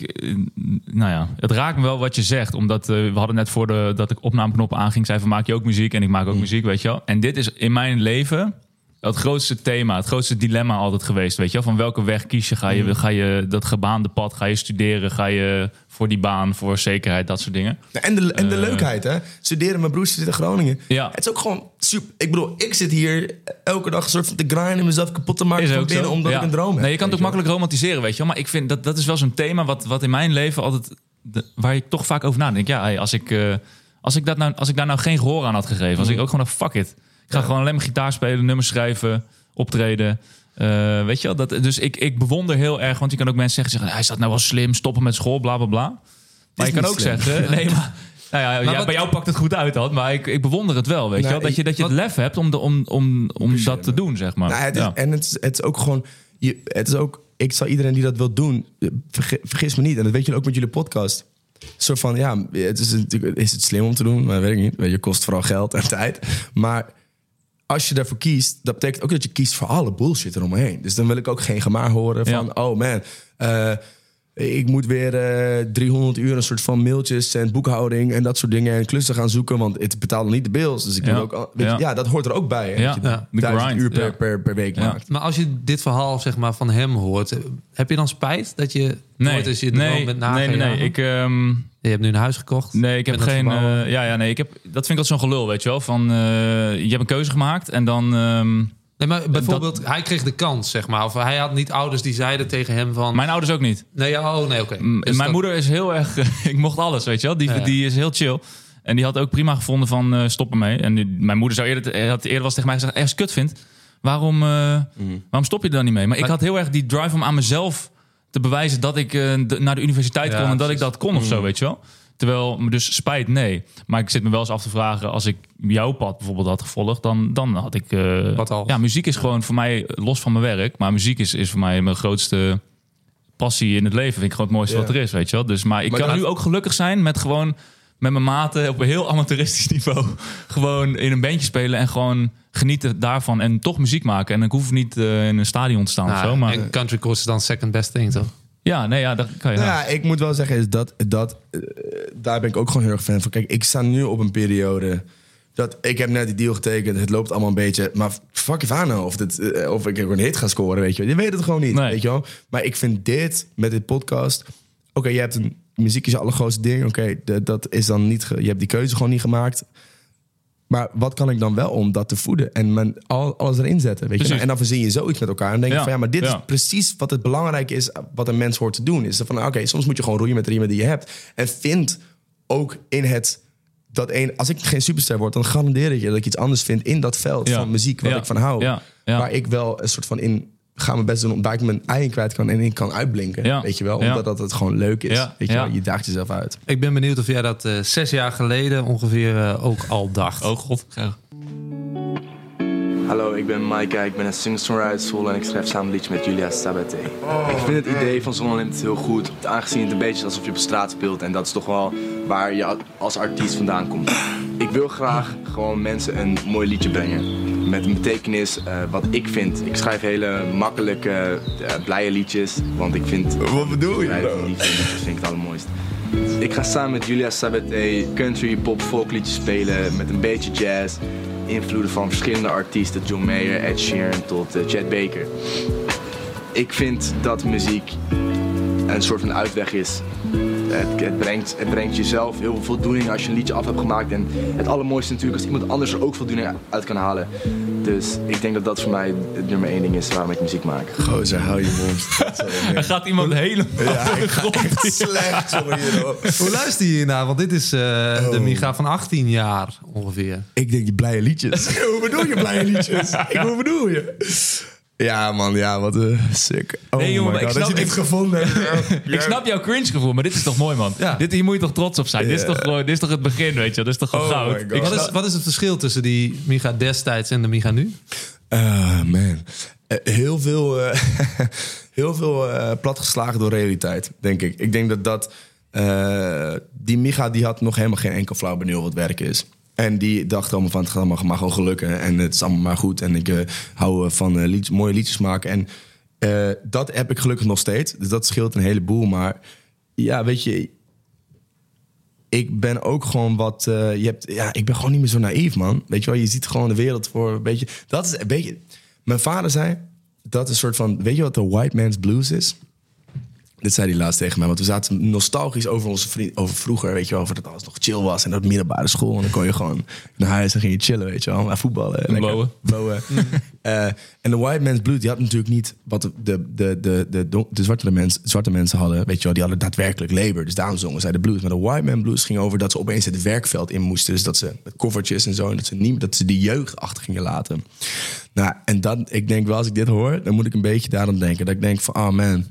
nou ja, het raakt me wel wat je zegt. Omdat we hadden net dat ik opnameknop aanging, zei van, maak je ook muziek? En ik maak ook muziek, weet je wel. En dit is in mijn leven het grootste thema, het grootste dilemma altijd geweest, weet je wel. Van welke weg kies je? Ga je dat gebaande pad? Ga je studeren? Ga je voor die baan, voor zekerheid, dat soort dingen? En de leukheid, hè? Studeren, mijn broer zit in Groningen. Ja. Het is ook gewoon super. Ik bedoel, ik zit hier elke dag een soort van te grinden, mezelf kapot te maken Is van ook binnen, zo. omdat ik een droom heb. Nee, je kan het ook makkelijk romantiseren, weet je wel. Maar ik vind dat is wel zo'n thema wat in mijn leven altijd, waar ik toch vaak over nadenk. Ja, hey, als ik daar nou geen gehoor aan had gegeven, als ik ook gewoon fuck it. Ik ga gewoon alleen maar gitaar spelen, nummers schrijven, optreden. Weet je wel? Dus ik bewonder heel erg, want je kan ook mensen zeggen, hij staat nou wel slim, stoppen met school, bla bla bla. Maar je kan ook zeggen, nee, maar nou ja, bij jou pakt het goed uit, maar ik bewonder het wel, weet je wel? Dat je het lef hebt om dat te doen, zeg maar. Nou, het is ook gewoon, het is ook, ik zal iedereen die dat wil doen, vergis me niet, en dat weet je ook met jullie podcast. Een soort van, ja, is het slim om te doen? Maar weet ik niet. Je kost vooral geld en tijd. Maar als je daarvoor kiest, dat betekent ook dat je kiest voor alle bullshit eromheen. Dus dan wil ik ook geen gemaar horen van, oh man, ik moet weer 300 uur een soort van mailtjes en boekhouding en dat soort dingen en klussen gaan zoeken, want het betaalt niet de bills. Dus ik wil ook, dat hoort er ook bij. Hè, dat je 1000 uur per week maakt. Maar als je dit verhaal, zeg maar, van hem hoort, heb je dan spijt dat je nooit eens je droom bent nagejaagd? Nee. Je hebt nu een huis gekocht. Nee, ik heb geen. Dat vind ik altijd zo'n gelul, weet je wel. Van je hebt een keuze gemaakt en dan. Nee, maar bijvoorbeeld, hij kreeg de kans, zeg maar. Of hij had niet ouders die zeiden tegen hem van... Mijn ouders ook niet. Nee, oké. Dus mijn moeder is heel erg... ik mocht alles, weet je wel. Die is heel chill. En die had ook prima gevonden van stop ermee. En mijn moeder had eerder was tegen mij gezegd... als je kut vindt, waarom stop je er dan niet mee? Maar ik had heel erg die drive om aan mezelf te bewijzen... dat ik naar de universiteit kon en dat ik dat kon of zo, weet je wel. Terwijl me dus spijt, nee. Maar ik zit me wel eens af te vragen... als ik jouw pad bijvoorbeeld had gevolgd... dan had ik... Wat al? Ja, muziek is gewoon voor mij los van mijn werk. Maar muziek is voor mij mijn grootste passie in het leven. Vind ik gewoon het mooiste wat er is, weet je wel. Dus, maar ik kan nu ook gelukkig zijn met gewoon... met mijn maten op een heel amateuristisch niveau... gewoon in een bandje spelen en gewoon genieten daarvan... en toch muziek maken. En ik hoef niet in een stadion te staan of zo. Maar... En country course is dan second best thing, toch? Ja, nee, ja, dat kan je. Ja, ik moet wel zeggen, is dat daar ben ik ook gewoon heel erg fan van. Kijk, ik sta nu op een periode dat ik heb net die deal getekend. Het loopt allemaal een beetje, maar fuck if I know of ik een hit ga scoren, weet je wel. Je weet het gewoon niet, weet je wel. Maar ik vind dit met dit podcast, oké, je hebt muziek is je allergrootste ding. Oké, dat is dan niet, je hebt die keuze gewoon niet gemaakt. Maar wat kan ik dan wel om dat te voeden? En alles erin zetten, weet je? En dan verzin je zoiets met elkaar. En dan denk je van, maar dit is precies wat het belangrijk is... wat een mens hoort te doen. Is van, oké, soms moet je gewoon roeien met de riemen die je hebt. En vind ook in het... als ik geen superster word, dan garandeer ik je... dat ik iets anders vind in dat veld van muziek... waar ik van hou. Waar ik wel een soort van in... ga mijn best doen, waar ik mijn eigen kwijt kan... en in kan uitblinken, weet je wel? Omdat het gewoon leuk is. Weet je wel? Je daagt jezelf uit. Ik ben benieuwd of jij dat 6 jaar geleden ongeveer ook al dacht. Oh god, Hallo, ik ben Maaike, ik ben een singer-songwriter uit Zwolle en ik schrijf samen een liedje met Julia Sabaté. Ik vind het idee van Zon Unlimited heel goed, aangezien het een beetje is alsof je op straat speelt en dat is toch wel waar je als artiest vandaan komt. Ik wil graag gewoon mensen een mooi liedje brengen met een betekenis wat ik vind. Ik schrijf hele makkelijke, blije liedjes, want ik vind... Wat bedoel je? Die vind ik het allermooist. Ik ga samen met Julia Sabaté country, pop, folk liedjes spelen met een beetje jazz. Invloeden van verschillende artiesten, John Mayer, Ed Sheeran tot Chet Baker. Ik vind dat muziek een soort van uitweg is. Het brengt jezelf heel veel voldoening als je een liedje af hebt gemaakt. En het allermooiste natuurlijk als iemand anders er ook voldoening uit kan halen. Dus ik denk dat dat voor mij het nummer 1 ding is waarom ik muziek maak. Gozer, hou je mond. Er gaat iemand helemaal ja, ik ga echt slecht. Hoe luister je hiernaar? Want dit is de Micha van 18 jaar ongeveer. Ik denk die blije liedjes. Hoe bedoel je blije liedjes? Hoe bedoel je? Ja man, ja, wat sick. Oh nee jongen, my God, dat je dit gevonden hebt. Ik snap jouw cringe gevoel, maar dit is toch mooi man. Ja. Hier moet je toch trots op zijn. Dit is toch het begin, weet je. Dit is toch gewoon goud. Wat is het verschil tussen die Micha destijds en de Micha nu? Man, heel veel platgeslagen door realiteit, denk ik. Ik denk dat die Micha die had nog helemaal geen enkel flauw benul wat werk is. En die dacht allemaal van, het gaat allemaal maar gewoon gelukken. En het is allemaal maar goed. En ik hou van mooie liedjes maken. En dat heb ik gelukkig nog steeds. Dus dat scheelt een heleboel. Maar ja, weet je... Ik ben ook gewoon wat... ik ben gewoon niet meer zo naïef, man. Weet je wel, je ziet gewoon de wereld voor een beetje... Dat is een beetje... Mijn vader zei, dat is een soort van... Weet je wat de white man's blues is? Dit zei hij laatst tegen mij, want we zaten nostalgisch over onze vriend, over vroeger, weet je wel, over dat alles nog chill was en dat middelbare school. En dan kon je gewoon naar huis en ging je chillen, weet je wel, maar voetballen, lekker blowen. En de white man's blues, die had natuurlijk niet wat de zwarte mensen hadden, weet je wel, die hadden daadwerkelijk labor, dus daarom zongen zij de blues. Maar de white man blues ging over dat ze opeens het werkveld in moesten, dus dat ze met covertjes en zo, en dat ze die jeugd achter gingen laten. Nou, en dan, ik denk wel, als ik dit hoor, dan moet ik een beetje daarom denken, dat ik denk van, oh man.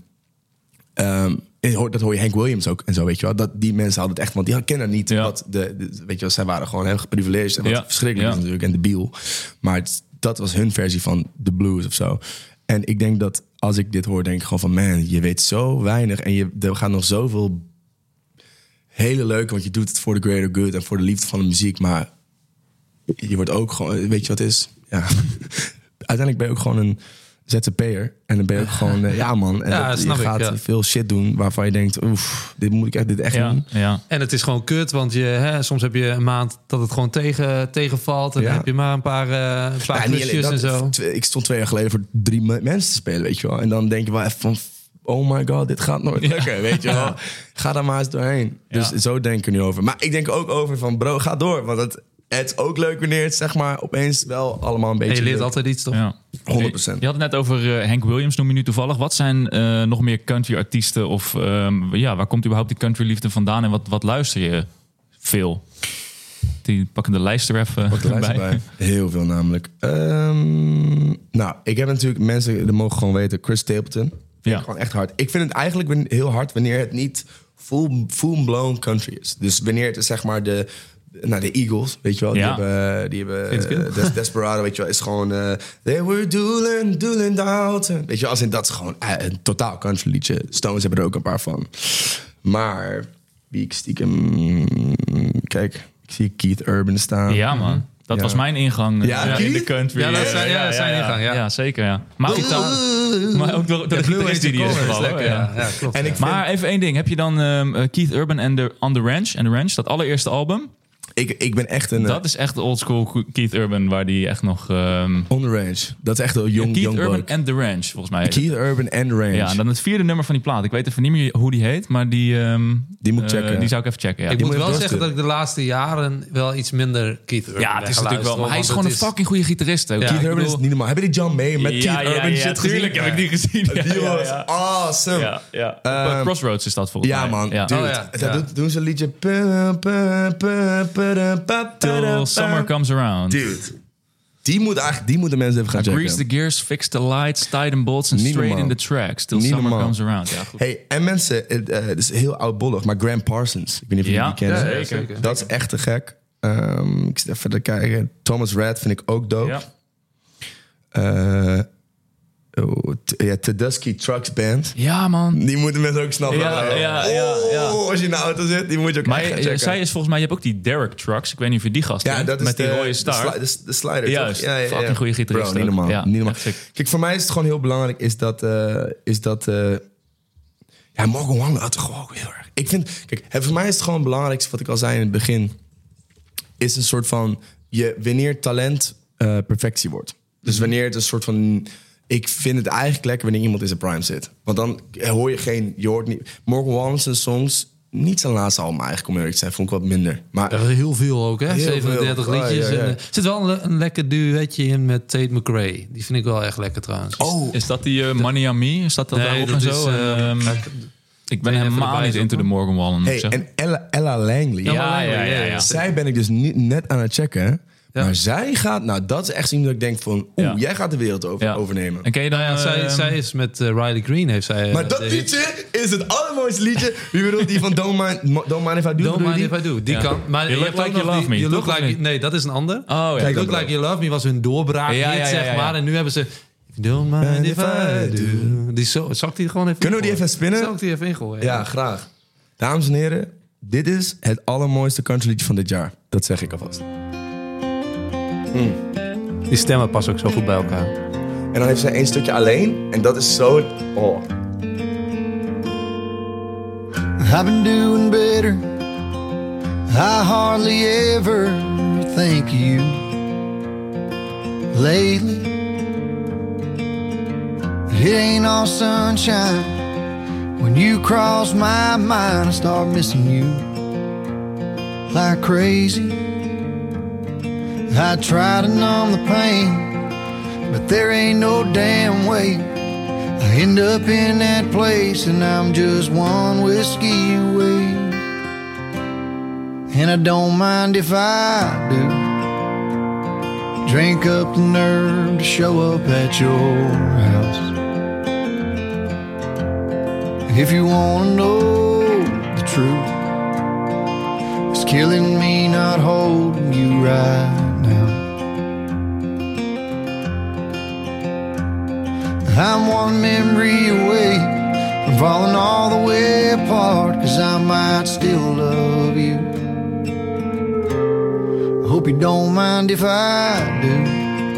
Dat hoor je Hank Williams ook en zo, weet je wel. Dat die mensen hadden het echt, want die kennen niet wat weet je wel, zij waren gewoon heel geprivilegeerd en wat verschrikkelijk is natuurlijk en debiel. Maar dat was hun versie van de blues of zo. En ik denk dat als ik dit hoor, denk ik gewoon van man, je weet zo weinig en er gaan nog zoveel hele leuke, want je doet het voor de greater good en voor de liefde van de muziek, maar je wordt ook gewoon, weet je wat het is? Ja. Uiteindelijk ben je ook gewoon een ZZP'er. En dan ben je ook gewoon, ja man. En je gaat veel shit doen waarvan je denkt, oef, dit echt doen. Ja. En het is gewoon kut, want soms heb je een maand dat het gewoon tegenvalt. En dan heb je maar een paar klusjes en zo. Ik stond 2 jaar geleden voor 3 mensen te spelen, weet je wel. En dan denk je wel even van, oh my god, dit gaat nooit lukken, weet je wel. Ga daar maar eens doorheen. Dus zo denk ik er nu over. Maar ik denk ook over van, bro, ga door. Want het is ook leuk wanneer het zeg maar opeens wel allemaal een beetje... En je leert altijd iets, toch? Ja. 100%. Je had het net over Hank Williams, noem je nu toevallig. Wat zijn nog meer country artiesten? Of waar komt überhaupt die country liefde vandaan? En wat luister je veel? Die pakken de lijst er even Pak de lijst bij. erbij. Heel veel namelijk. Nou, ik heb natuurlijk mensen, dat mogen gewoon weten, Chris Stapleton. Vind Ja. ik gewoon echt hard. Ik vind het eigenlijk heel hard wanneer het niet full-blown country is. Dus wanneer het is zeg maar de Eagles, weet je wel. Ja. Die hebben Desperado, weet je wel, is gewoon... They were doing Dalton. Weet je wel, als in dat is gewoon een totaal country liedje. Stones hebben er ook een paar van. Maar wie ik stiekem... Kijk, ik zie Keith Urban staan. Ja, man. Dat Ja. was mijn ingang Ja, in Keith? de country. Ja, dat is zijn ingang, ja. Ja, zeker, ja. Maar ook door de gitarist die die is gevallen. Ja, klopt. En ik vind, Maar even één ding. Heb je dan Keith Urban en On The Ranch, dat allereerste album? ik ben echt een... Dat is echt oldschool Keith Urban, waar die echt nog... On The Range. Dat is echt een Keith young Urban bloke. and The Ranch, volgens mij. Keith Urban and The Range. Ja, en dan het 4e nummer van die plaat. Ik weet even niet meer hoe die heet, maar die moet ik checken. Die zou ik even checken, ja. Ik Die moet moet wel je zeggen dat doorsturen. ik de laatste jaren wel iets minder Keith Urban Ja, het is natuurlijk wel... Maar hij is want gewoon een het is- fucking goede gitarist. Ook. Ja, Keith ik Urban bedoel- is niet normaal. Hebben die John Mayer met Keith Urban shit gezien? tuurlijk heb ik die gezien. Die was awesome. Ja, ja. Op Crossroads is dat volgens Ja, mij. man. Ja. Dude, Oh, ja. dat doen ze een liedje... Till Summer Comes Around. Dude, die moeten mensen even gaan checken. Grease the gears, fix the lights, tie them bolts and Niet straight normaal. in the tracks. Till Niet Summer normaal. Comes Around. Ja, goed. Hey, en mensen, het is heel oudbollig, maar Graham Parsons. Ik weet niet of jullie Ja, die kennen. ja, zeker. Dat is echt te gek. Ik zit even te kijken. Thomas Rhett vind ik ook dope. Ja. Tedeschi Trucks Band. Ja, man. Die moeten mensen ook snappen. Ja. Als je in de auto zit, die moet je ook echt gaan Maar checken. zij is volgens mij, je hebt ook die Derek Trucks. Ik weet niet of je die gast Ja, kent, dat is met die de, rode star. de slider, Juist, toch? Ja. fucking goede gitarist Bro, niet ook. normaal. Ja, Niet normaal. echt sick. Kijk, voor mij is het gewoon heel belangrijk, ja, Morgan Wallen had toch gewoon ook heel erg. Ik vind, kijk, voor mij is het gewoon het belangrijkste, wat ik al zei in het begin, is een soort van, wanneer talent perfectie wordt. Dus wanneer het een soort van... Ik vind het eigenlijk lekker wanneer iemand in zijn prime zit. Want dan hoor je hoort niet... Morgan Wallen's songs, niet zijn laatste album eigenlijk, om eerlijk te zijn, vond ik wat minder. Maar Er is heel veel ook, hè? Heel 37 veel. liedjes. Ja. En, er zit wel een lekker duetje in met Tate McRae. Die vind ik wel echt lekker trouwens. Is dat die Money on Me? Staat dat daarop en zo? Ik ben even helemaal erbij niet into de zoeken. Morgan Wallen. moet ik hey, zeggen. en Ella Langley. Ja. Zij ben ik dus net aan het checken. Ja. Maar zij gaat... Nou, dat is echt iets dat ik denk van... Ja. jij gaat de wereld overnemen. En ken je dan... Zij is met Riley Green heeft zij... Maar dat de hit. liedje is het allermooiste liedje. Wie bedoelt die van Don't Mind If I Do? Don't Mind die? If I Do. Die Ja. kan. Maar You je Look hebt ook Like You nog Love die- Me, You toch, Look of Like... niet? Nee, dat is een ander. Oh, ja. Kijk, Look Like You Love Me was hun doorbraak Ja, zeg maar. En nu hebben ze... Don't Mind If I Do. Zal ik die gewoon even Kunnen we die ingooien? even spinnen? Zal ik die even ingooien? Ja, graag. Dames en heren, dit is het allermooiste countryliedje van dit jaar. Dat zeg ik alvast. Die stemmen passen ook zo goed bij elkaar. En dan heeft zij één stukje alleen. En dat is zo... Oh. I've been doing better. I hardly ever think of you lately. It ain't all sunshine. When you cross my mind, I start missing you like crazy. I try to numb the pain, but there ain't no damn way. I end up in that place and I'm just one whiskey away. And I don't mind if I do. Drink up the nerve to show up at your house. If you wanna know the truth, it's killing me not holding you right now. I'm one memory away from falling all the way apart, 'cause I might still love you. Hope you don't mind if I do.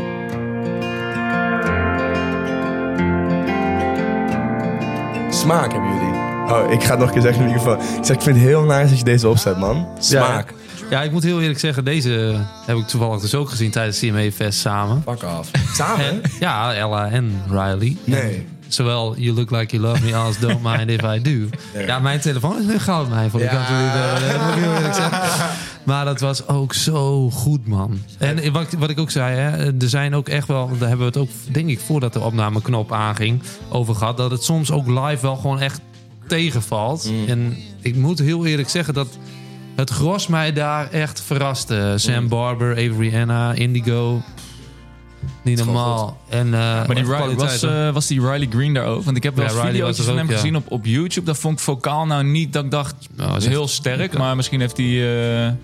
Smaak hebben jullie. Oh, ik ga het nog een keer zeggen in de microfoon. Ik zeg, ik vind het heel nice dat je deze opzet, man. Smaak. Ja, ik moet heel eerlijk zeggen, deze heb ik toevallig dus ook gezien tijdens CMA Fest samen. Fuck af. Samen? En, ja, Ella en Riley. Nee. En zowel You Look Like You Love Me als Don't Mind If I Do. Ja, mijn telefoon is nu goud mij voor de country. Dat moet ik heel eerlijk zeggen. Maar dat was ook zo goed, man. En wat ik ook zei, hè, er zijn ook echt wel... Daar hebben we het ook, denk ik, voordat de opnameknop aanging, over gehad. Dat het soms ook live wel gewoon echt tegenvalt. En ik moet heel eerlijk zeggen dat het gros mij daar echt verraste. Sam Barber, Avery Anna, Indigo. Niet normaal. En, Maar die was die Riley Green daar ook? Want ik heb wel video's van hem gezien op YouTube. Dat vond ik vocaal nou niet dat ik dacht... dat is heel sterk, maar misschien heeft hij...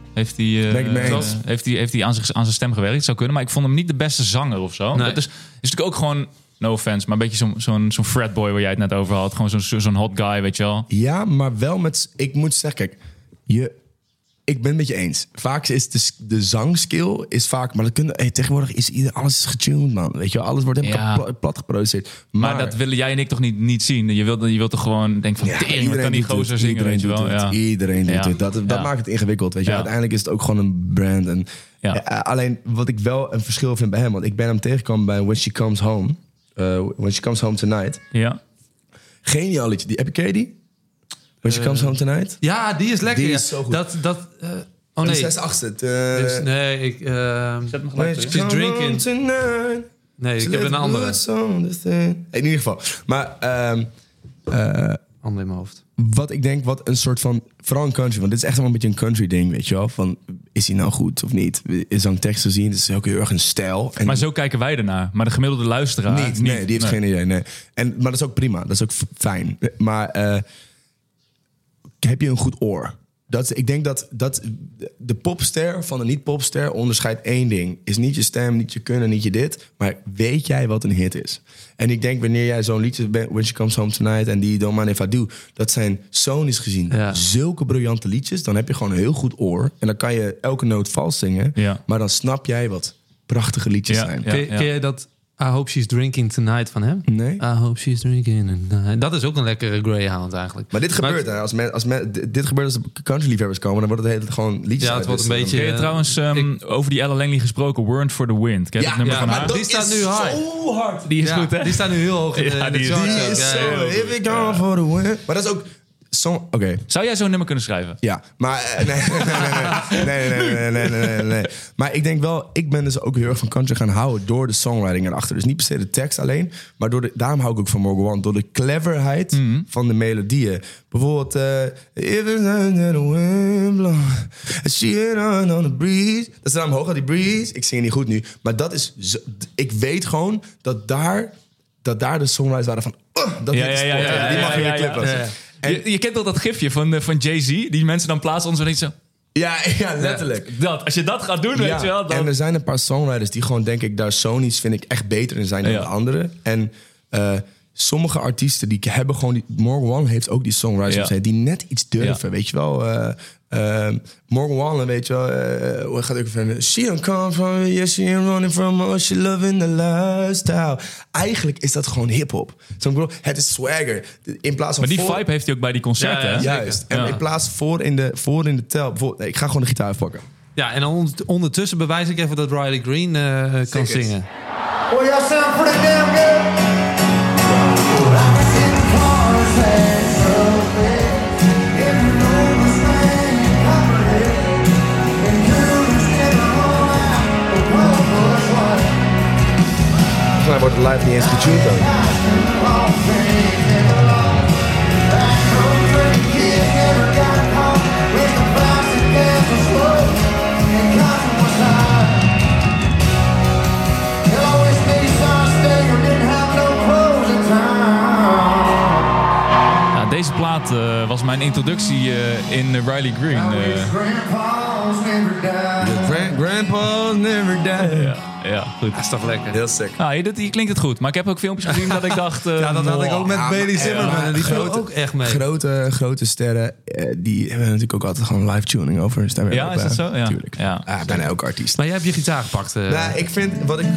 Heeft hij aan zijn stem gewerkt? Het zou kunnen, maar ik vond hem niet de beste zanger of zo. Nee. Dat is natuurlijk ook gewoon, no offense, maar een beetje zo'n fratboy waar jij het net over had. Gewoon zo'n hot guy, weet je wel. Ja, maar wel met... Ik moet zeggen, kijk, ik ben het met je eens. Vaak is de zangskill is vaak... Maar tegenwoordig is alles is getuned, man. Weet je wel, alles wordt plat geproduceerd. Maar dat willen jij en ik toch niet zien? Je wilt toch gewoon denken van... tering, kan die gozer zingen, weet je wel? Ja. Iedereen doet het. Dat maakt het ingewikkeld, weet je. Uiteindelijk is het ook gewoon een brand. En, alleen, wat ik wel een verschil vind bij hem... Want ik ben hem tegengekomen bij When She Comes Home. When She Comes Home Tonight. Ja. Geniaal liedje. Heb je die? When She Comes Home Tonight? Ja, die is lekker. Die is zo goed. Oh nee. 6/8. Nee, ik... Zet me gelijk She's drinking. Nee, ik heb een andere. In ieder geval. Maar... Ander in mijn hoofd. Wat ik denk, wat een soort van... Vooral een country, want dit is echt wel een beetje een country ding, weet je wel. Van, is hij nou goed of niet? Is zangtekst te zien? Het is ook heel erg een stijl. En maar zo kijken wij ernaar. Maar de gemiddelde luisteraar... niet. Nee, die heeft geen idee, nee. Maar dat is ook prima. Dat is ook fijn. Maar heb je een goed oor? Ik denk dat de popster van de niet-popster onderscheidt één ding. Is niet je stem, niet je kunnen, niet je dit. Maar weet jij wat een hit is? En ik denk wanneer jij zo'n liedje... When She Comes Home Tonight en die Don't Mind If I Do... dat zijn sonisch gezien zulke briljante liedjes. Dan heb je gewoon een heel goed oor. En dan kan je elke noot vals zingen. Ja. Maar dan snap jij wat prachtige liedjes zijn. Ja. Ken jij dat... I Hope She's Drinking Tonight van hem? Nee. I Hope She's Drinking Tonight. Dat is ook een lekkere Greyhound eigenlijk. Maar dit gebeurt, hè? Dit gebeurt als countryliefhebbers komen, dan wordt het hele gewoon liedjes. Ja, het wordt een beetje... Ken je trouwens over die Ella Langley gesproken, Warrant for the Wind? Ken je het nummer van haar? Die staat nu high. Zo hard. Die is goed, hè? Die staat nu heel hoog in de charts. Die is zo... If it gone for the wind. Maar dat is ook... Oké. Zou jij zo'n nummer kunnen schrijven? Ja, maar nee. Maar ik denk wel, ik ben dus ook heel erg van country gaan houden door de songwriting erachter. Dus niet per se de tekst alleen, maar daarom hou ik ook van Morgan Wallen, door de cleverheid van de melodieën. Bijvoorbeeld, if it's under the wind blow, she on the breeze. Dat staat omhoog, die breeze. Ik zing het niet goed nu, maar dat is, ik weet gewoon dat daar de songwriters waren van, dat die mag je weer klippen. Je kent toch dat gifje van Jay-Z? Die mensen dan plaatsen ons zo... Ja, letterlijk. Als je dat gaat doen, weet je wel... Dan... En er zijn een paar songwriters die gewoon, denk ik, daar sonisch vind ik echt beter in zijn dan de anderen. En sommige artiesten die hebben gewoon... Morgan Wallen heeft ook die songwriters die net iets durven, weet je wel... Morgan Wallen, weet je wel, wat gaat ook even... She don't come from, yes, she ain't running from, oh, she loving the lifestyle. Eigenlijk is dat gewoon hiphop. Het is swagger. In plaats van maar die vibe heeft hij ook bij die concerten, hè? Juist. En in plaats voor in de tel... Ik ga gewoon de gitaar pakken. Ja, en ondertussen bewijs ik even dat Riley Green kan zingen. Well, y'all sound pretty damn good. Wordt het live niet eens getuned dan. Ja, deze plaat was mijn introductie in Riley Green. Grandpa's never die. Ja, goed. Dat is toch lekker. Heel sick. Hier klinkt het goed. Maar ik heb ook filmpjes gezien dat ik dacht... ja, dat had ik ook met Bailey Zimmerman. En die grote, ook echt mee. Grote sterren, die hebben natuurlijk ook altijd gewoon live tuning over. Dus daar ja, is dat zo? Ja. Tuurlijk. Ja. Bijna elke artiest. Maar jij hebt je gitaar gepakt. Nou, ik vind,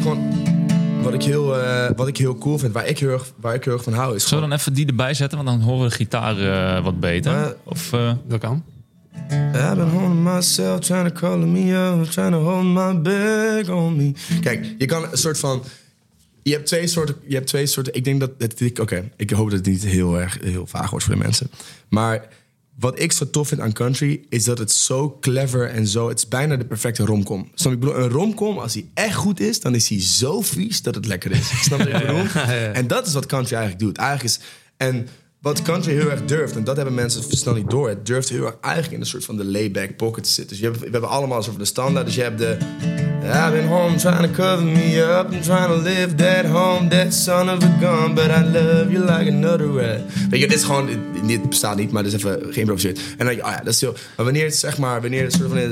wat ik heel cool vind, waar ik heel erg van hou, is... Zullen we dan even die erbij zetten? Want dan horen we de gitaar wat beter. Dat kan. I've been holding myself, trying to call me up, trying to hold my bag on me. Kijk, je kan een soort van... Je hebt twee soorten... Ik denk dat... ik hoop dat het niet heel vaag wordt voor de mensen. Maar wat ik zo tof vind aan country is dat het zo clever en zo... Het is bijna de perfecte romcom. Snap je? Ik bedoel, een romcom, als die echt goed is, dan is hij zo vies dat het lekker is. Snap je wat ik bedoel? En dat is wat country eigenlijk doet. Eigenlijk is... En wat country heel erg durft, en dat hebben mensen snel niet door. Het durft heel erg eigenlijk in een soort van de layback pocket te zitten. Dus we hebben allemaal een soort van de standaard. Dus je hebt de I've been home trying to cover me up and trying to live that home, that son of a gun, but I love you like another rat. Weet je, dit is gewoon, dit bestaat niet, maar dit is even geïmproviseerd. En dan denk je, dat is heel. Maar wanneer het zeg maar, wanneer het soort van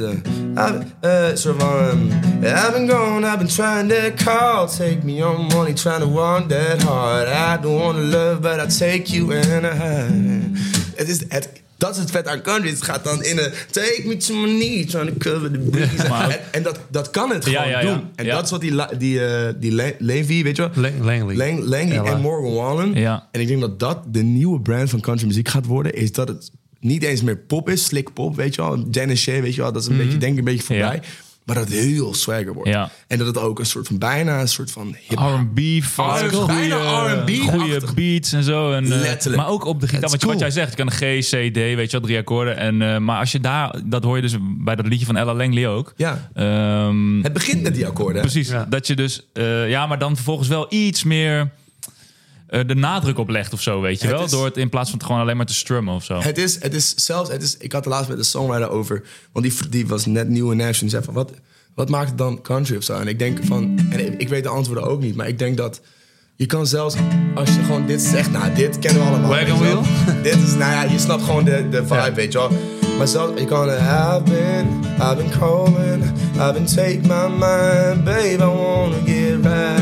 I've been gone, I've been trying that call, take me on money, trying to want that hard. I don't want to love, but I take you in a high. Dat is het vet aan country. Het gaat dan in een take me to my knee, trying to cover the breeze. En dat kan het gewoon doen. En dat is wat die Levy, weet je wel? Langley en Morgan Wallen. Ja. En ik denk dat de nieuwe brand van country muziek gaat worden. Is dat het niet eens meer pop is, slick pop, weet je wel? Dennis Shea, weet je wel? Dat is een beetje, denk ik, een beetje voorbij. Ja. Maar dat het heel swagger wordt. Ja. En dat het ook een soort van bijna een soort van R&B, bijna R&B, goede beats en zo. En, letterlijk. Maar ook op de gitaar. Wat jij zegt, je kan een G, C, D, weet je wel, 3 akkoorden. En, maar als je dat hoor je dus bij dat liedje van Ella Langley ook. Ja. Het begint met die akkoorden. Precies. Ja. Dat je dus, maar dan vervolgens wel iets meer de nadruk op legt of zo, weet je wel. Door het in plaats van het gewoon alleen maar te strummen of zo. Het is zelfs, ik had er laatst met de songwriter over, want die was net nieuw in Nashville. Die zei van, wat maakt het dan country of zo? En ik denk van, en ik weet de antwoorden ook niet, maar ik denk dat je kan zelfs, als je gewoon dit zegt, nou, dit kennen we allemaal. Wagon wheel? Dit is, nou ja, je snapt gewoon de vibe, weet je wel. Maar zelfs, je kan I've been calling, I've been take my mind, babe, I wanna get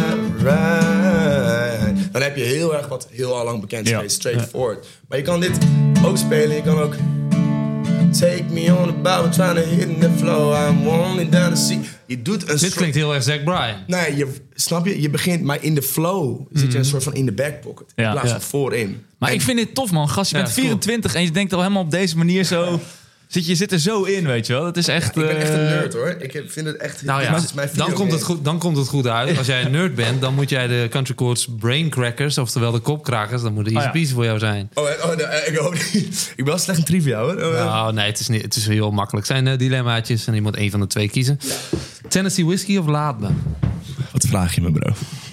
right. Dan heb je heel erg wat heel al lang bekend is, straightforward. Maar je kan dit ook spelen, je kan ook take me on the bow, trying to hit in the flow, I'm wanting down to see. Je doet dit klinkt heel erg Zach Bryan. Nee, snap je? Je begint, maar in de flow zit je een soort van in de backpocket. In plaats van voorin. Maar ik vind dit tof, man. Gast, je bent 24 en je denkt al helemaal op deze manier zo. Je zit er zo in, weet je wel. Dat is echt. Ik ben echt een nerd, hoor. Ik vind het echt. Nou ja, dan komt het goed uit. Als jij een nerd bent, dan moet jij de Country Chords Braincrackers, oftewel de kopkrakers, dan moeten easy peasy voor jou zijn. Ik hoop niet. Ik ben wel slecht in trivia, hoor. Nou, nee, het is heel makkelijk. Het zijn dilemmaatjes en je moet één van de twee kiezen. Ja. Tennessee Whiskey of Laat Me? Wat vraag je me, bro?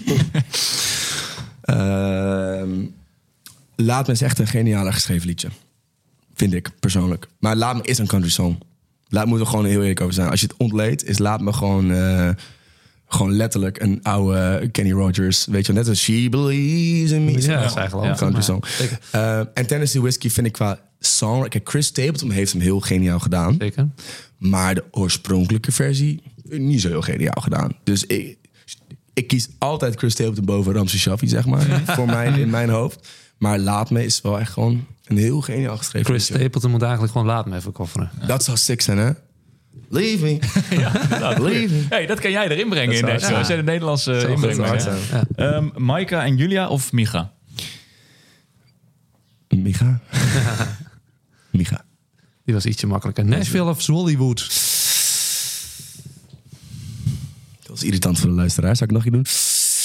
Laat Me is echt een geniaal geschreven liedje. Vind ik, persoonlijk. Maar Laat Me is een country song. Laat me er gewoon heel eerlijk over zijn. Als je het ontleedt, is Laat Me gewoon letterlijk een oude Kenny Rogers. Weet je wel, net als She Believes in Me. Ja, dat is eigenlijk een country song. En Tennessee Whiskey vind ik qua song. Kijk, Chris Stapleton heeft hem heel geniaal gedaan. Zeker. Maar de oorspronkelijke versie niet zo heel geniaal gedaan. Dus ik kies altijd Chris Stapleton boven Ramsey Shaffi, zeg maar. Voor mij, in mijn hoofd. Maar Laat Me is wel echt gewoon een heel geniaal geschreven. Chris Stapleton moet eigenlijk gewoon Laat Me even kofferen. Dat zou sick zijn, hè? Leave me. Leave me. Hey, dat kan jij erin brengen in deze show. Als jij de Nederlandse inbrengt. Maika en Julia of Micha? Micha. Micha. Die was ietsje makkelijker. Nashville of Zollywood? Dat was irritant voor de luisteraar. Zou ik nog iets doen?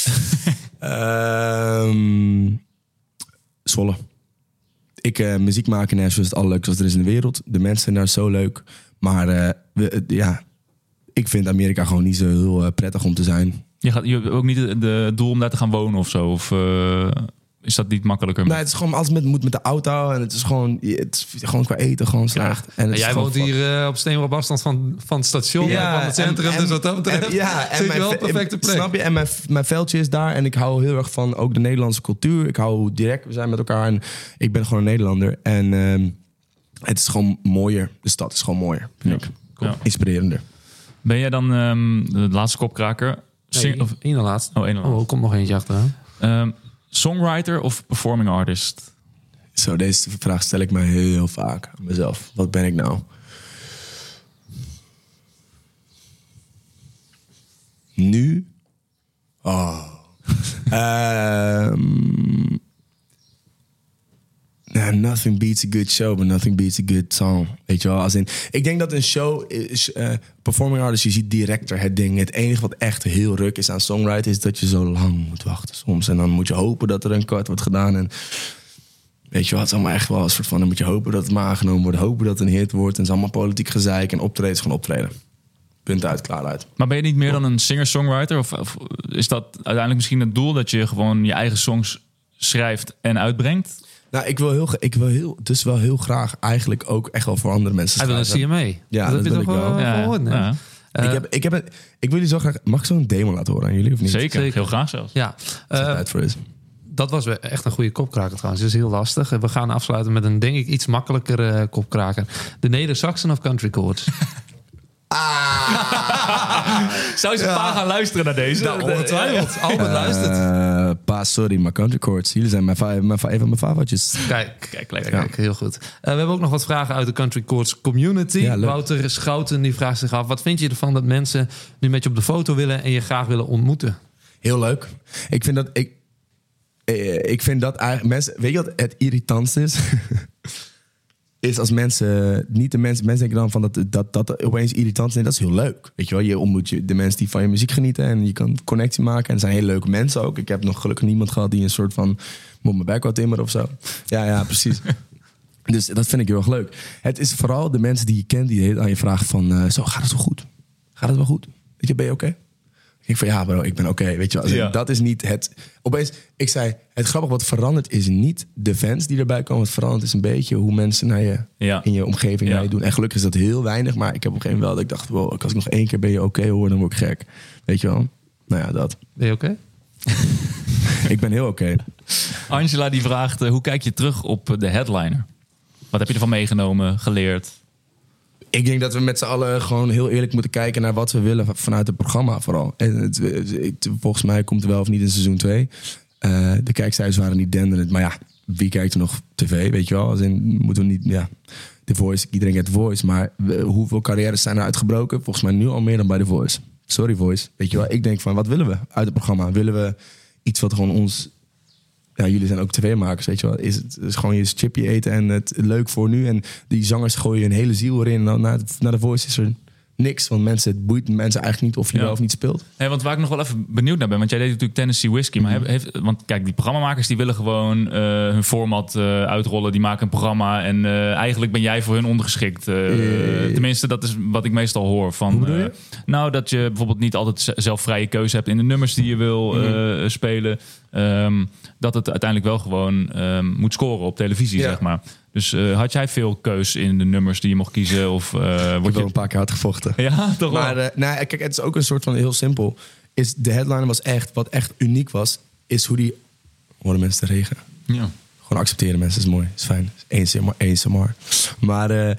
Zwolle. Muziek maken in Nashville is het allerleukste wat er is in de wereld. De mensen zijn daar zo leuk. Maar ik vind Amerika gewoon niet zo heel prettig om te zijn. Je hebt ook niet het doel om daar te gaan wonen of zo? Of is dat niet makkelijker? Nee, het is gewoon alles moet met de auto. En het is gewoon qua eten gewoon slecht. Ja. En jij woont hier op steenworp afstand van het station, van het centrum. Dus wat dat betreft zit je wel perfecte plek. Snap je? En mijn veldje is daar. En ik hou heel erg van ook de Nederlandse cultuur. Ik hou direct, we zijn met elkaar. En ik ben gewoon een Nederlander. En het is gewoon mooier. De stad is gewoon mooier, vind ik. Cool. Ja. Inspirerender. Ben jij dan de laatste kopkraker? Eén laatste. Er komt nog eentje achteraan. Songwriter of performing artist? Zo, deze vraag stel ik mij heel vaak aan mezelf. Wat ben ik nou? Nu? Nothing beats a good show, but nothing beats a good song. Weet je wel? Ik denk dat een show is... performing artist, je ziet direct het ding. Het enige wat echt heel ruk is aan songwriting... is dat je zo lang moet wachten soms. En dan moet je hopen dat er een kwart wordt gedaan. En weet je wel, het is allemaal echt wel een soort van... dan moet je hopen dat het maar aangenomen wordt. Hopen dat het een hit wordt. En het is allemaal politiek gezeik. En optreden is gewoon optreden. Punt uit, klaar uit. Maar ben je niet meer dan een singer-songwriter? Of is dat uiteindelijk misschien het doel... dat je gewoon je eigen songs schrijft en uitbrengt? Nou, ik wil dus wel heel graag eigenlijk ook echt wel voor andere mensen Hij wil een schrijven. CMA. Ja, dat dat heb je wil toch ik wel. wel gehoord, nee? Ja. Ik wil jullie zo graag... Mag ik zo'n demo laten horen aan jullie of niet? Zeker, heel graag zelfs. Ja. Als het tijd voor is. Dat was weer echt een goede kopkraker trouwens. Dat is heel lastig. We gaan afsluiten met een, denk ik, iets makkelijker kopkraker. De Neder-Saxon of Country Chords. Zou je een paar gaan luisteren naar deze? Nou, ongetwijfeld. Albert luistert. Sorry, maar Country Chords. Jullie zijn een van mijn favortjes. Kijk, heel goed. We hebben ook nog wat vragen uit de Country Chords community. Ja, leuk. Wouter Schouten die vraagt zich af... wat vind je ervan dat mensen nu met je op de foto willen... en je graag willen ontmoeten? Heel leuk. Ik vind dat eigenlijk... Mensen, weet je wat het irritantste is? Is als mensen... Niet de mensen denken dan van dat opeens irritant is. Nee, dat is heel leuk. Weet je wel? Je ontmoet de mensen die van je muziek genieten... en je kan connectie maken. En het zijn hele leuke mensen ook. Ik heb nog gelukkig niemand gehad die een soort van... moet mijn bek wat timmeren of zo. Ja, precies. Dus dat vind ik heel erg leuk. Het is vooral de mensen die je kent... die aan je vragen van... zo, gaat het wel goed? Gaat het wel goed? Weet je, ben je oké? Ik van ja bro, ik ben oké, weet je wel. Ja. Dat is niet het... Opeens, ik zei, het grappige wat verandert is niet de fans die erbij komen. Wat verandert is een beetje hoe mensen naar je in je omgeving naar je doen. En gelukkig is dat heel weinig, maar ik heb op een gegeven moment wel dat ik dacht, wow, als ik nog 1 keer ben je oké hoor, dan word ik gek. Weet je wel? Nou ja, dat. Ben je oké? Ik ben heel oké. Angela die vraagt, hoe kijk je terug op de headliner? Wat heb je ervan meegenomen, geleerd? Ik denk dat we met z'n allen gewoon heel eerlijk moeten kijken naar wat we willen vanuit het programma vooral. En volgens mij komt er wel of niet in seizoen 2. De kijkcijfers waren niet denderend. Maar ja, wie kijkt er nog tv, weet je wel? Als in, moeten we niet, ja, The Voice, iedereen kent The Voice. Maar hoeveel carrières zijn er uitgebroken? Volgens mij nu al meer dan bij The Voice. Sorry Voice, weet je wel? Ik denk van, wat willen we uit het programma? Willen we iets wat gewoon ons... Ja, jullie zijn ook tv-makers, weet je wel. Is het is gewoon je chipje eten en het leuk voor nu. En die zangers gooien hun hele ziel erin. En naar de Voice is er niks. Want het boeit mensen eigenlijk niet of je wel of niet speelt. Hey, want waar ik nog wel even benieuwd naar ben... want jij deed natuurlijk Tennessee Whiskey... maar want kijk, die programmamakers die willen gewoon hun format uitrollen. Die maken een programma en eigenlijk ben jij voor hun ondergeschikt. Tenminste, dat is wat ik meestal hoor. Van, hoe bedoel je? Nou, dat je bijvoorbeeld niet altijd zelf vrije keuze hebt... in de nummers die je wil spelen... dat het uiteindelijk wel gewoon moet scoren op televisie, zeg maar. Dus had jij veel keus in de nummers die je mocht kiezen? Of, Ik heb wel een paar keer hard gevochten. Ja, toch wel? Maar kijk, het is ook een soort van heel simpel. De headliner was echt, wat echt uniek was... is hoe die... Horen mensen te regen? Ja. Gewoon accepteren mensen, is mooi, is fijn. Eens maar. Maar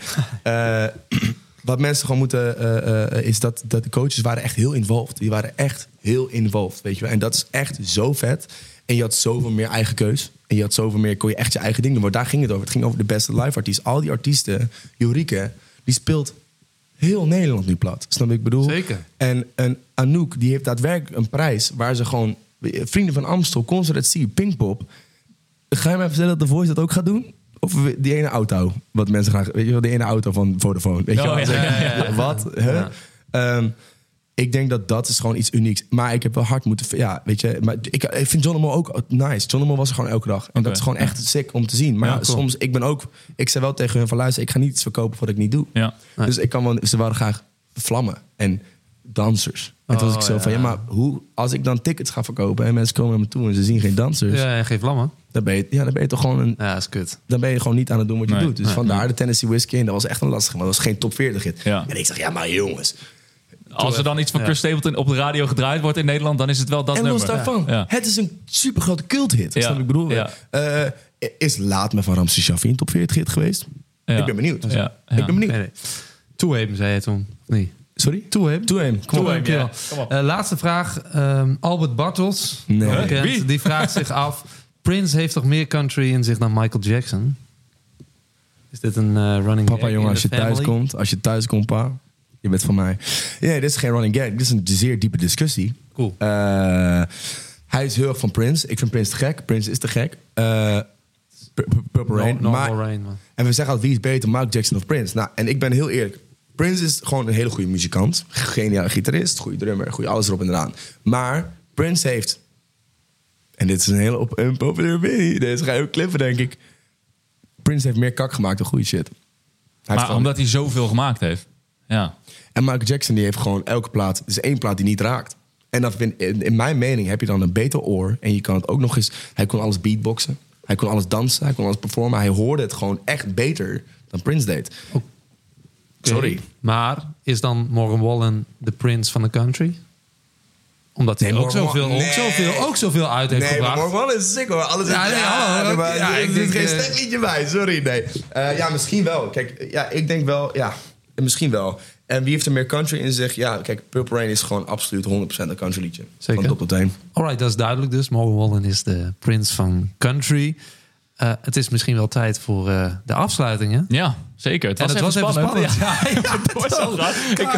wat mensen gewoon moeten... is dat de coaches waren echt heel involved. Die waren echt heel involved, weet je wel. En dat is echt zo vet... En je had zoveel meer eigen keus. En je had zoveel meer, kon je echt je eigen ding doen. Maar daar ging het over. Het ging over de beste live artiest. Al die artiesten, Jorike, die speelt heel Nederland nu plat. Snap je wat ik bedoel? Zeker. En Anouk, die heeft daadwerkelijk een prijs... waar ze gewoon, Vrienden van Amstel, Concert @Sea, Pinkpop... Ga je mij vertellen dat The Voice dat ook gaat doen? Of die ene auto, wat mensen graag... Weet je wel, die ene auto van Vodafone. Weet je wel? Ja. Wat? Huh? Ja. Ik denk dat is gewoon iets unieks. Maar ik heb wel hard moeten... Ja, weet je... Maar ik vind John de Mol ook nice. John de Mol was er gewoon elke dag. En dat is gewoon echt sick om te zien. Maar cool. soms... Ik zei wel tegen hun van... Luister, ik ga niet iets verkopen wat ik niet doe. Ja. Dus ik kan wel... Ze waren graag vlammen. En dansers. En toen was ik zo van... Ja, maar hoe... Als ik dan tickets ga verkopen... En mensen komen naar me toe... En ze zien geen dansers... Ja, en geen vlammen. Dan ben je toch gewoon een... Ja, dat is kut. Dan ben je gewoon niet aan het doen wat je doet. Dus nee, vandaar de Tennessee Whiskey. En dat was echt een lastige. Maar dat was geen top 40 hit. Ja. En ik zeg... Ja, maar jongens... Als er dan iets van Chris Stapleton op de radio gedraaid wordt in Nederland... dan is het wel dat en nummer. los daarvan, Ja. het is een supergrote culthit. Ja. Snap je wat ik bedoel? Ja. Is Laat Me van Ramses Shaffi een top 40 hit geweest? Ja. Ik ben benieuwd. Ja. Ik ben benieuwd. Nee. Toeheem, zei je toen. Nee. Sorry? Toeheem. Toeheem. Kom op. Dankjewel. Laatste vraag. Albert Bartels, Nee. bekend, Wie? die vraagt zich af... Prince heeft toch meer country in zich dan Michael Jackson? Is dit een running Papa, gag jongen, in als je de family? thuis komt, pa... Je bent van mij. Nee, dit is geen running gag. Dit is een zeer diepe discussie. Cool. Hij is heel erg van Prince. Ik vind Prince te gek. Prince is te gek. Purple Rain. Normal Rain, man. En we zeggen altijd, wie is beter, Michael Jackson of Prince? Nou, en ik ben heel eerlijk. Prince is gewoon een hele goede muzikant. Geniale gitarist, goede drummer, goede alles erop en eraan. Maar Prince heeft... En dit is een hele unpopular opinion. Deze ga je ook clippen, denk ik. Prince heeft meer kak gemaakt dan goede shit. Hij heeft Maar gewoon- omdat hij zoveel gemaakt heeft. Ja. En Michael Jackson die heeft gewoon elke plaat... Er is één plaat die niet raakt. En dat vind, in mijn mening heb je dan een beter oor. En je kan het ook nog eens... Hij kon alles beatboxen. Hij kon alles dansen, hij kon alles performen. Hij hoorde het gewoon echt beter dan Prince deed. Okay. Sorry. Maar is dan Morgan Wallen de Prince van de country? Omdat hij ook zoveel uit heeft gebracht. Nee, maar Morgan Wallen is sick hoor. Alles is... Er zit geen slecht liedje bij, sorry. Nee. Ja, misschien wel. Kijk, ja, ik denk wel... Ja, misschien wel. En wie heeft er meer country in zich? Ja, kijk, Purple Rain is gewoon absoluut 100% een country liedje. Zeker. Van top tot teen. Alright, dat is duidelijk dus. Morgan Wallen is de Prince van country. Het is misschien wel tijd voor de afsluiting, hè? Ja, zeker. Het was even spannend. Ja, het was zo gaaf.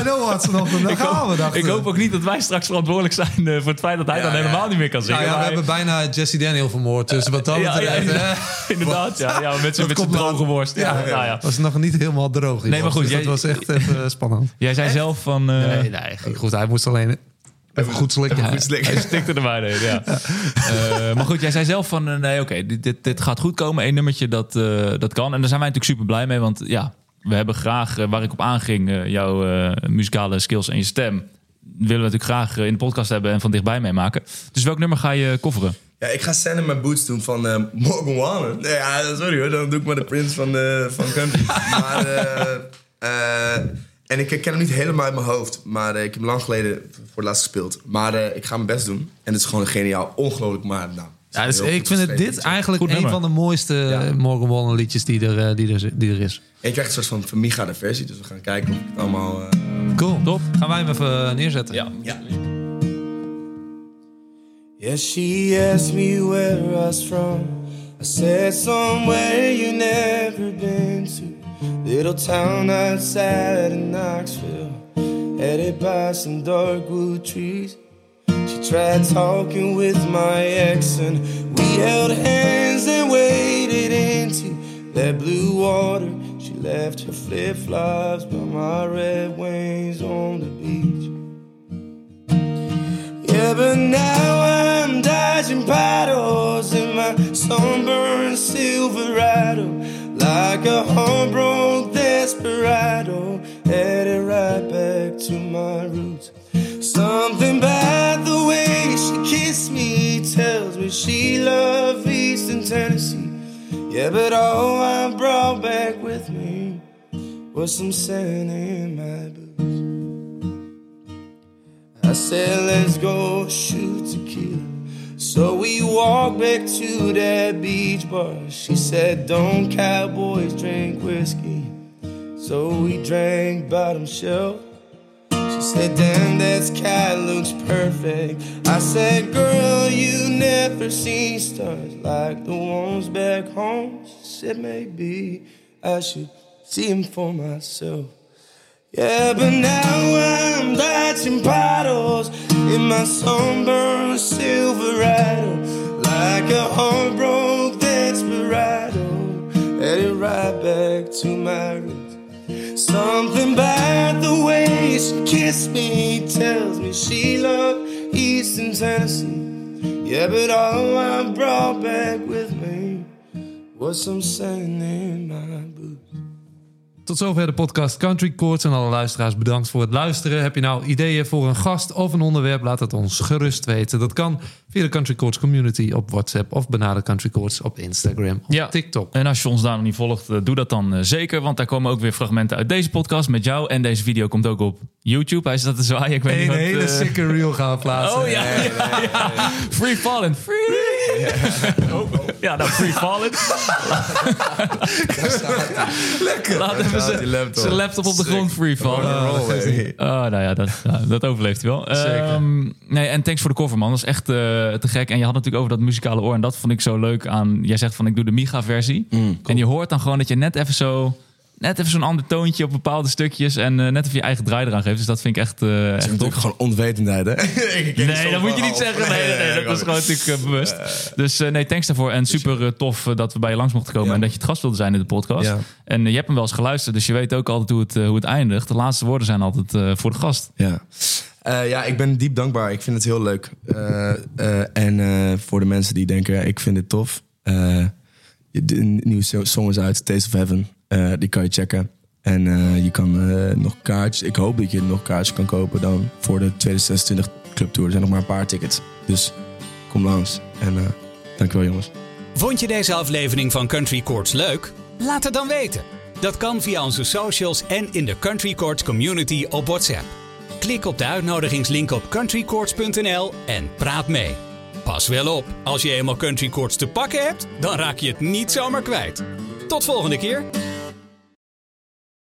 Ik hoop ook niet dat wij straks verantwoordelijk zijn voor het feit dat hij dan helemaal niet meer kan zingen. Ja, we hebben bijna Jesse Daniel vermoord. Dus wat dat betreft... Inderdaad, ja. Met zijn droge worst. Ja. Was nog niet helemaal droog. Nee, maar goed. Dus dat was echt even spannend. Jij zei zelf van... Nee, ging goed. Hij moest alleen... Even goed slikken. Hij stikte er maar in, ja. Maar goed, jij zei zelf van... nee, oké, dit gaat goed komen. Eén nummertje, dat kan. En daar zijn wij natuurlijk super blij mee. Want ja, we hebben graag... waar ik op aanging, jouw muzikale skills en je stem... willen we natuurlijk graag in de podcast hebben... en van dichtbij meemaken. Dus welk nummer ga je coveren? Ja, ik ga Sand in My Boots doen van Morgan Wallen. Nee, ja, sorry hoor, dan doe ik maar de Prince van country. Maar... En ik ken hem niet helemaal uit mijn hoofd. Maar ik heb hem lang geleden voor het laatst gespeeld. Maar ik ga mijn best doen. En het is gewoon een geniaal, ongelooflijk. Maar nou, ja, dus ik vind dit eigenlijk een van de mooiste Morgan Wallen liedjes die er is. En je krijgt een soort van vermigade versie. Dus we gaan kijken of ik het allemaal... Cool, top. Gaan wij hem even neerzetten? Ja. Yeah, she asked me where I was from. I said somewhere you never been to. Little town outside of Knoxville, headed by some dark wood trees. She tried talking with my ex and we held hands and waded into that blue water. She left her flip-flops by my red wings on the beach. Yeah, but now I'm dodging paddles in my sunburned Silverado. Like a heartbroken desperado, headed right back to my roots. Something about the way she kissed me tells me she loved Eastern Tennessee. Yeah, but all I brought back with me was some sand in my boots. I said, let's go shoot tequila. So we walked back to that beach bar. She said, don't cowboys drink whiskey? So we drank bottom shelf. She said, damn, that sky looks perfect. I said, girl, you never seen stars like the ones back home. She said, maybe I should see them for myself. Yeah, but now I'm dodging bottles in my sunburned Silverado. Like a heartbroken desperado, headed right back to my roots. Something about the way she kissed me tells me she loved Eastern Tennessee. Yeah, but all I brought back with me was some sand in my boots. Tot zover de podcast Country Chords. En alle luisteraars bedankt voor het luisteren. Heb je nou ideeën voor een gast of een onderwerp? Laat het ons gerust weten. Dat kan via de Country Chords community op WhatsApp of benader Country Chords op Instagram of TikTok. En als je ons daar nog niet volgt, doe dat dan zeker. Want daar komen ook weer fragmenten uit deze podcast met jou. En deze video komt ook op YouTube. Hij staat te zwaaien. Ik weet niet wat... Een hele sikke reel gaan we plaatsen. Oh ja. Free Fallen. Free! Ja, nou, Free Fallen. Lekker. Laat even zijn laptop op de grond free fallen. Nou ja, dat overleeft hij wel. Nee, en thanks voor de cover, man. Dat is echt te gek. En je had natuurlijk over dat muzikale oor. En dat vond ik zo leuk aan... Jij zegt van, ik doe de Miga-versie. Cool. En je hoort dan gewoon dat je net even zo'n ander toontje op bepaalde stukjes. En net even je eigen draai eraan geeft. Dus dat vind ik echt tof. Gewoon onwetendheid, hè? Nee, dat moet je niet zeggen. Nee, dat is gewoon natuurlijk bewust. Dus nee, thanks daarvoor. En super tof dat we bij je langs mochten komen. Ja. En dat je het gast wilde zijn in de podcast. Ja. En je hebt hem wel eens geluisterd. Dus je weet ook altijd hoe het eindigt. De laatste woorden zijn altijd voor de gast. Ja, ik ben diep dankbaar. Ik vind het heel leuk. En voor de mensen die denken, ik vind het tof. De nieuwe song is uit, Taste of Heaven. Die kan je checken. En je kan nog kaartjes... Ik hoop dat je nog kaartjes kan kopen dan voor de 2026 Club Tour. Er zijn nog maar een paar tickets. Dus kom langs. En dankjewel, jongens. Vond je deze aflevering van Country Chords leuk? Laat het dan weten. Dat kan via onze socials en in de Country Chords community op WhatsApp. Klik op de uitnodigingslink op countrychords.nl en praat mee. Pas wel op, als je eenmaal Country Chords te pakken hebt, dan raak je het niet zomaar kwijt. Tot volgende keer.